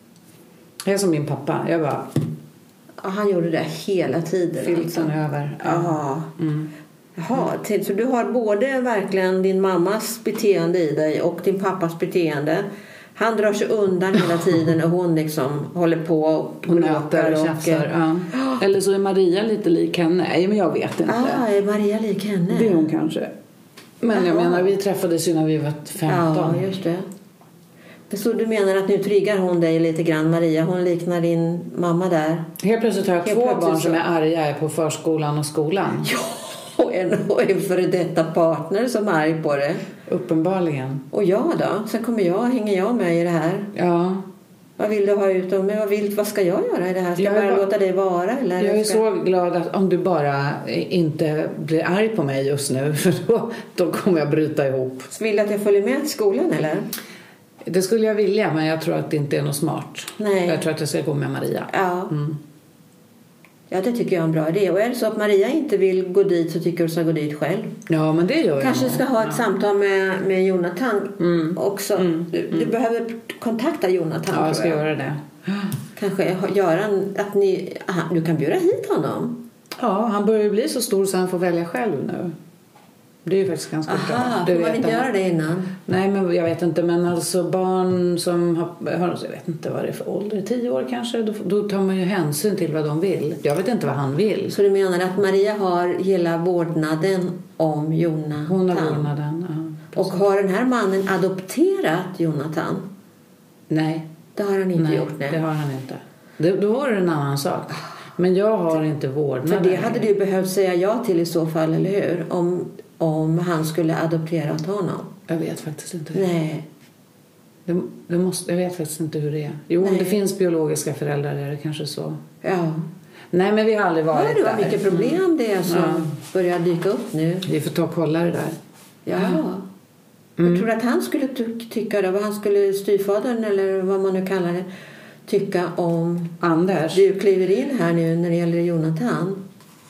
Speaker 2: Jag är som min pappa. Jag bara...
Speaker 1: Ja, han gjorde det hela tiden.
Speaker 2: Filten
Speaker 1: alltså.
Speaker 2: över.
Speaker 1: Ja.
Speaker 2: Mm.
Speaker 1: Jaha, så du har både verkligen din mammas beteende i dig och din pappas beteende. Han drar sig undan hela tiden och hon liksom håller på och
Speaker 2: bråkar och tjafsar. Ja. Eller så är Maria lite lik henne. Nej, men jag vet inte.
Speaker 1: Ah, är Maria lik henne?
Speaker 2: Det är hon kanske. Men jag
Speaker 1: Jaha.
Speaker 2: menar, vi träffades ju när vi var femton.
Speaker 1: Ja, just det. Så du menar att nu triggar hon dig lite grann, Maria? Hon liknar din mamma där.
Speaker 2: Helt plötsligt har jag
Speaker 1: Helt
Speaker 2: två
Speaker 1: plötsligt
Speaker 2: barn
Speaker 1: så.
Speaker 2: som är arga på förskolan och skolan.
Speaker 1: Ja, och en, och en före detta partner som är arg på det.
Speaker 2: Uppenbarligen.
Speaker 1: Och jag då? Sen kommer jag, hänger jag med i det här?
Speaker 2: Ja.
Speaker 1: Vad vill du ha ut om mig? Vad, vill, vad ska jag göra i det här? Ska jag bara, bara låta dig vara? Eller
Speaker 2: jag är
Speaker 1: ska...
Speaker 2: så glad att om du bara inte blir arg på mig just nu. För då, då kommer jag bryta ihop.
Speaker 1: Vill du att jag följer med till skolan eller?
Speaker 2: Det skulle jag vilja, men jag tror att det inte är något smart.
Speaker 1: Nej.
Speaker 2: Jag tror att jag ska gå med Maria.
Speaker 1: Ja.
Speaker 2: Mm.
Speaker 1: Ja, det tycker jag är en bra idé. Och är det så att Maria inte vill gå dit så tycker du ska gå dit själv.
Speaker 2: Ja, men det gör jag.
Speaker 1: Kanske ska ha ett ja. samtal med, med Jonathan mm. också. Mm. Du, du mm. behöver kontakta Jonathan.
Speaker 2: Ja, jag ska jag. göra det.
Speaker 1: Kanske göra en, att ni... Aha, du kan bjuda hit honom.
Speaker 2: Ja, han börjar ju bli så stor så han får välja själv nu. Det är ju faktiskt ganska
Speaker 1: Aha,
Speaker 2: bra.
Speaker 1: Du får man inte göra det innan?
Speaker 2: Nej, men jag vet inte. Men alltså barn som har... Jag vet inte vad det är för ålder. Tio år kanske. Då, då tar man ju hänsyn till vad de vill. Jag vet inte vad han vill.
Speaker 1: Så du menar att Maria har hela vårdnaden om Jonathan?
Speaker 2: Hon har vårdnaden, ja.
Speaker 1: Och har den här mannen adopterat Jonathan?
Speaker 2: Nej.
Speaker 1: Det har han inte
Speaker 2: nej,
Speaker 1: gjort. Nej,
Speaker 2: det har han inte. Det, då var det en annan sak. Men jag har inte vårdnaden.
Speaker 1: För det hade du behövt säga ja till i så fall, eller hur? Om... Om han skulle adoptera honom.
Speaker 2: Jag vet faktiskt inte hur.
Speaker 1: Nej.
Speaker 2: Det, det måste, jag vet faktiskt inte hur det är. Jo, Nej. om det finns biologiska föräldrar är det kanske så.
Speaker 1: Ja.
Speaker 2: Nej, men vi har aldrig varit
Speaker 1: där.
Speaker 2: där.
Speaker 1: Vad mycket problem det är som ja. börjar dyka upp nu.
Speaker 2: Vi får ta och kolla det där.
Speaker 1: Ja. Mm. Jag tror att han skulle ty- tycka det. Vad han skulle, styvfadern eller vad man nu kallar det, tycka om
Speaker 2: Anders.
Speaker 1: Du kliver in här nu när det gäller Jonathan.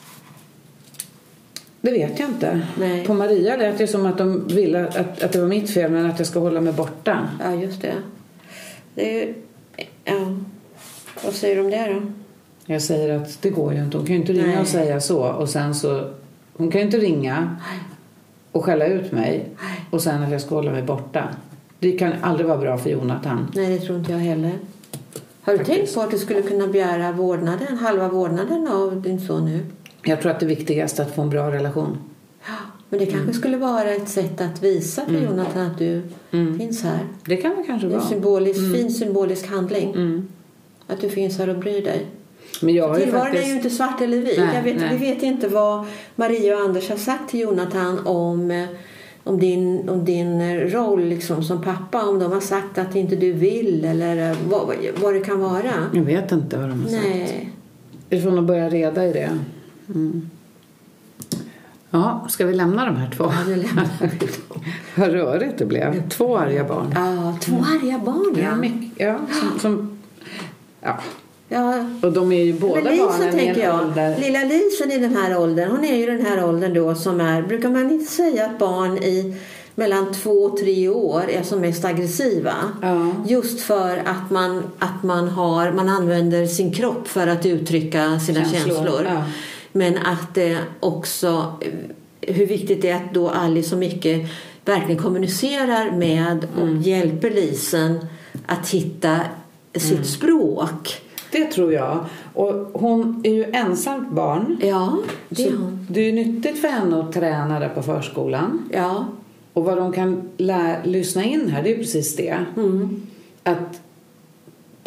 Speaker 2: Det vet jag inte.
Speaker 1: Nej.
Speaker 2: På Maria lät det som att de ville att, att det var mitt fel, men att jag ska hålla mig borta.
Speaker 1: Ja, just det. Det är, ja. Vad säger du om det då?
Speaker 2: Jag säger att det går ju inte. Hon kan ju inte ringa Nej. och säga så. Och sen så... Hon kan ju inte ringa och skälla ut mig. Och sen att jag ska hålla mig borta. Det kan aldrig vara bra för Jonathan.
Speaker 1: Nej, det tror inte jag heller. Har du Faktiskt. tänkt på att du skulle kunna begära vårdnaden, halva vårdnaden av din son nu? Jag
Speaker 2: tror att det viktigaste är att få en bra relation.
Speaker 1: Ja, men det kanske mm. skulle vara ett sätt att visa för mm. Jonathan att du mm. finns här.
Speaker 2: Det kan det kanske vara.
Speaker 1: En symbolisk, mm. fin symbolisk handling.
Speaker 2: Mm.
Speaker 1: Att du finns här och bryr dig.
Speaker 2: Men jag har
Speaker 1: Tillvaron
Speaker 2: faktiskt...
Speaker 1: är ju inte svart eller vit.
Speaker 2: Nej,
Speaker 1: jag vet,
Speaker 2: nej.
Speaker 1: Vi vet inte vad Maria och Anders har sagt till Jonathan om, om, din, om din roll liksom, som pappa. Om de har sagt att inte du vill eller vad, vad det kan vara.
Speaker 2: Jag vet inte vad de har
Speaker 1: nej.
Speaker 2: sagt. Vi får nog börja reda i det. Mm. Ja, ska vi lämna de här två?
Speaker 1: Ja, vi lämnar
Speaker 2: Vad rörigt det blev. Två arga barn.
Speaker 1: Ja, två arga barn, ja.
Speaker 2: Ja, mycket, ja som, som, ja.
Speaker 1: Ja.
Speaker 2: Och de är ju båda
Speaker 1: Lisa,
Speaker 2: barnen i en
Speaker 1: jag.
Speaker 2: ålder.
Speaker 1: Lilla Lisen i den här åldern, hon är ju den här åldern då som är, brukar man inte säga att barn i mellan två och tre år är som mest aggressiva.
Speaker 2: Ja.
Speaker 1: Just för att man, att man har, man använder sin kropp för att uttrycka sina känslor. känslor. Ja. Men att det också, hur viktigt det är att då Alice så mycket verkligen kommunicerar med och mm. hjälper Lisen att hitta sitt mm. språk.
Speaker 2: Det tror jag. Och hon är ju ensamt barn.
Speaker 1: Ja, det är hon.
Speaker 2: Det är ju nyttigt för henne att träna där på förskolan.
Speaker 1: Ja.
Speaker 2: Och vad de kan lä- lyssna in här, det är precis det.
Speaker 1: Mm.
Speaker 2: Att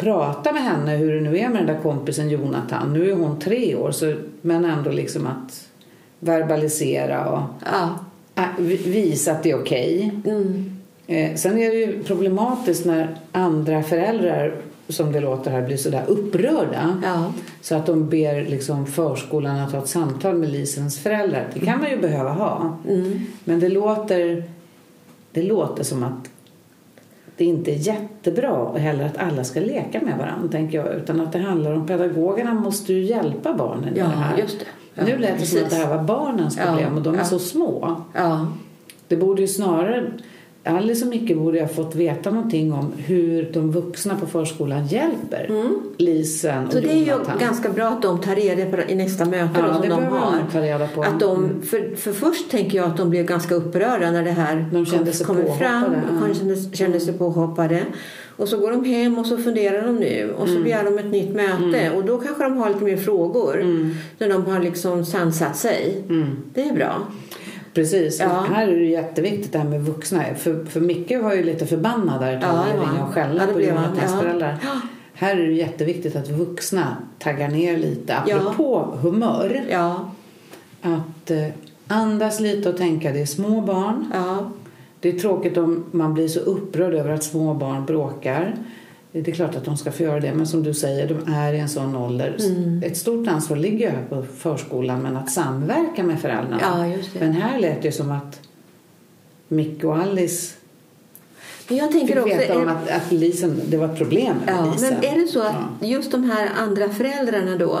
Speaker 2: prata med henne hur det nu är med den där kompisen Jonathan. Nu är hon tre år, så, men ändå liksom att verbalisera och
Speaker 1: Ja.
Speaker 2: äh, visa att det är okej.
Speaker 1: Mm.
Speaker 2: Eh, sen är det ju problematiskt när andra föräldrar, som det låter här, blir sådär upprörda.
Speaker 1: Ja.
Speaker 2: Så att de ber liksom förskolan att ha ett samtal med Lisens föräldrar. Det kan man ju behöva ha.
Speaker 1: Mm.
Speaker 2: Men det låter, det låter som att det inte är jättebra heller att alla ska leka med varandra, tänker jag. Utan att det handlar om pedagogerna måste ju hjälpa barnen i
Speaker 1: Ja,
Speaker 2: det här.
Speaker 1: just det. Ja,
Speaker 2: nu lät det
Speaker 1: precis.
Speaker 2: som att det här var barnens problem,
Speaker 1: Ja,
Speaker 2: och de är
Speaker 1: ja.
Speaker 2: så små.
Speaker 1: Ja.
Speaker 2: Det borde ju snarare, Alice och Micke borde ha fått veta någonting om hur de vuxna på förskolan hjälper mm. Lisen och
Speaker 1: Så det är ju
Speaker 2: Jonathan.
Speaker 1: ganska bra att de tar reda på i nästa möte
Speaker 2: Ja,
Speaker 1: då, som
Speaker 2: det
Speaker 1: de
Speaker 2: behöver
Speaker 1: har.
Speaker 2: de ta reda på.
Speaker 1: Att de,
Speaker 2: Mm.
Speaker 1: för, för först tänker jag att de blev ganska upprörda när det här
Speaker 2: De kände
Speaker 1: kom,
Speaker 2: sig
Speaker 1: kommer fram.
Speaker 2: påhoppade.
Speaker 1: Och kände, kände sig påhoppade. Och så går de hem och så funderar de nu. Och så
Speaker 2: Mm.
Speaker 1: begär de ett nytt möte.
Speaker 2: Mm.
Speaker 1: Och då kanske de har lite mer frågor.
Speaker 2: Mm.
Speaker 1: När de har liksom sansat sig.
Speaker 2: Mm.
Speaker 1: Det är bra.
Speaker 2: Precis,
Speaker 1: Ja.
Speaker 2: och här är det jätteviktigt det här med vuxna. För, för Micke var ju lite förbannad där.
Speaker 1: Ja, det var han.
Speaker 2: Och skälla
Speaker 1: Ja, det
Speaker 2: på
Speaker 1: blev han.
Speaker 2: Jonathans
Speaker 1: Ja.
Speaker 2: föräldrar. Här är det jätteviktigt att vuxna taggar ner lite. Apropå ja. humör.
Speaker 1: Ja.
Speaker 2: Att eh, andas lite och tänka, det är små barn.
Speaker 1: Ja.
Speaker 2: Det är tråkigt om man blir så upprörd över att små barn bråkar. Det är klart att de ska få göra det, men som du säger, de är i en sån ålder. Mm. Ett stort ansvar ligger här på förskolan, men att samverka med föräldrarna.
Speaker 1: Ja, just det.
Speaker 2: Men här lät det som att Micke och Alice
Speaker 1: men jag tänker
Speaker 2: fick
Speaker 1: också,
Speaker 2: veta om
Speaker 1: är,
Speaker 2: att, att Lisen, det var ett problem med
Speaker 1: ja,
Speaker 2: Lisen.
Speaker 1: Men är det så att
Speaker 2: ja.
Speaker 1: just de här andra föräldrarna då,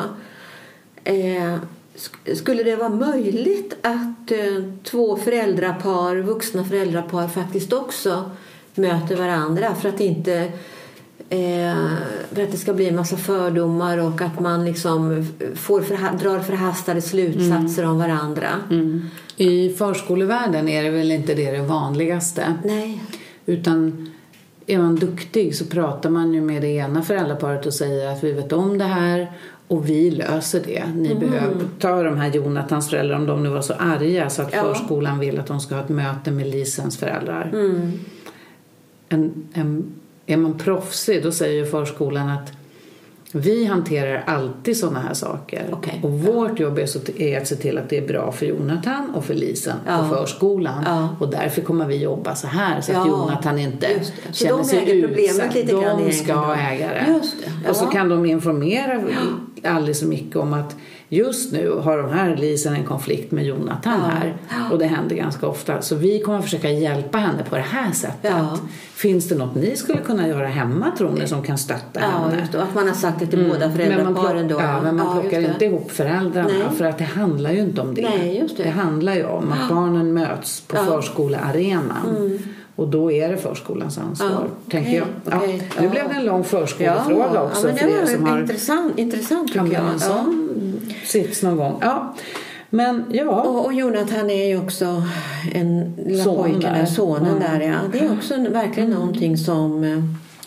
Speaker 1: eh, sk- skulle det vara möjligt att eh, två föräldrapar, vuxna föräldrapar faktiskt också möter varandra för att inte eh, för att det ska bli en massa fördomar och att man liksom får förha- drar förhastade slutsatser mm. om varandra.
Speaker 2: Mm. I förskolevärlden är det väl inte det, det vanligaste.
Speaker 1: Nej.
Speaker 2: Utan är man duktig så pratar man ju med det ena föräldraparet och säger att vi vet om det här och vi löser det. Ni mm. behöver ta de här Jonathans föräldrar, om de nu var så arga så att ja. förskolan vill att de ska ha ett möte med Lisens föräldrar. Mm. En, en, är man proffsig, då säger förskolan att vi hanterar alltid sådana här saker.
Speaker 1: Okay.
Speaker 2: Och vårt jobb är, så, är att se till att det är bra för Jonathan och för Lisen
Speaker 1: ja.
Speaker 2: på förskolan.
Speaker 1: Ja.
Speaker 2: Och därför kommer vi jobba så här så
Speaker 1: ja.
Speaker 2: att Jonathan inte känner
Speaker 1: de
Speaker 2: sig utsatt.
Speaker 1: Lite
Speaker 2: de ska ha ägare.
Speaker 1: Just det. Ja.
Speaker 2: Och så kan de informera ja. Alice mycket om att just nu har de här Lisen en konflikt med Jonathan ja. här. Och det händer ganska ofta. Så vi kommer försöka hjälpa henne på det här sättet.
Speaker 1: Ja.
Speaker 2: Finns det något ni skulle kunna göra hemma, tror ni, som kan stötta
Speaker 1: ja,
Speaker 2: henne?
Speaker 1: Just det. Och att man har sagt det till mm. båda föräldraparen då.
Speaker 2: Ja, men man
Speaker 1: ja,
Speaker 2: plockar inte ihop föräldrarna.
Speaker 1: Nej.
Speaker 2: För att det handlar ju inte om det.
Speaker 1: Nej, just det.
Speaker 2: Det handlar ju om att barnen möts på ja. förskolearenan. Mm. Och då är det förskolans ansvar, ja, tänker
Speaker 1: okay,
Speaker 2: jag. Ja.
Speaker 1: Okay,
Speaker 2: nu
Speaker 1: ja.
Speaker 2: blev det en lång förskolefråga
Speaker 1: ja,
Speaker 2: också.
Speaker 1: Ja, men det var som har intressant, intressant tycker jag.
Speaker 2: En sån ja. sits någon gång. Ja. Men ja.
Speaker 1: Och, och Jonathan är ju också en lilla
Speaker 2: Son
Speaker 1: pojken, där. sonen
Speaker 2: mm.
Speaker 1: där. Ja. Det är också verkligen mm. någonting som eh,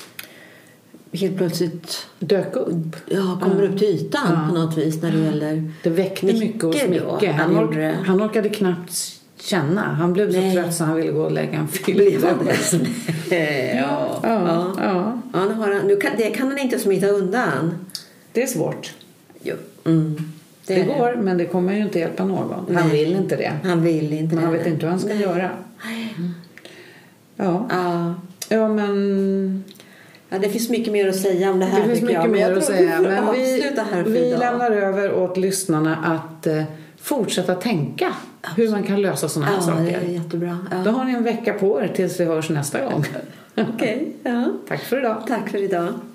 Speaker 1: helt plötsligt
Speaker 2: dök upp.
Speaker 1: Ja, kommer mm. upp till ytan ja. på något vis när det gäller
Speaker 2: det väckte mycket, mycket hos Micke. Han, han, ork, han orkade knappt känna. Han blev så Nej. trött så han ville gå och lägga en film.
Speaker 1: ja.
Speaker 2: Ja.
Speaker 1: Ja. Ja. Ja, nu har han, nu kan, det kan han inte smita undan.
Speaker 2: Det är svårt.
Speaker 1: Jo. Mm.
Speaker 2: Det, det går, det. Men det kommer ju inte hjälpa någon. Han
Speaker 1: Nej.
Speaker 2: vill inte det.
Speaker 1: Han vill inte
Speaker 2: men
Speaker 1: det.
Speaker 2: Han vet inte vad han ska
Speaker 1: Nej.
Speaker 2: göra.
Speaker 1: Mm.
Speaker 2: Ja.
Speaker 1: Ja.
Speaker 2: Ja, men...
Speaker 1: Ja, det finns mycket mer att säga om det här.
Speaker 2: Det finns mycket
Speaker 1: jag.
Speaker 2: mer
Speaker 1: jag
Speaker 2: att säga.
Speaker 1: Vi
Speaker 2: men vi,
Speaker 1: här
Speaker 2: vi lämnar över åt lyssnarna att eh, fortsätta tänka hur man kan lösa sådana här
Speaker 1: ja,
Speaker 2: saker.
Speaker 1: Det är jättebra. Ja.
Speaker 2: Då har ni en vecka på er tills vi hörs nästa gång.
Speaker 1: Okej, okay, ja.
Speaker 2: Tack för idag.
Speaker 1: Tack för idag.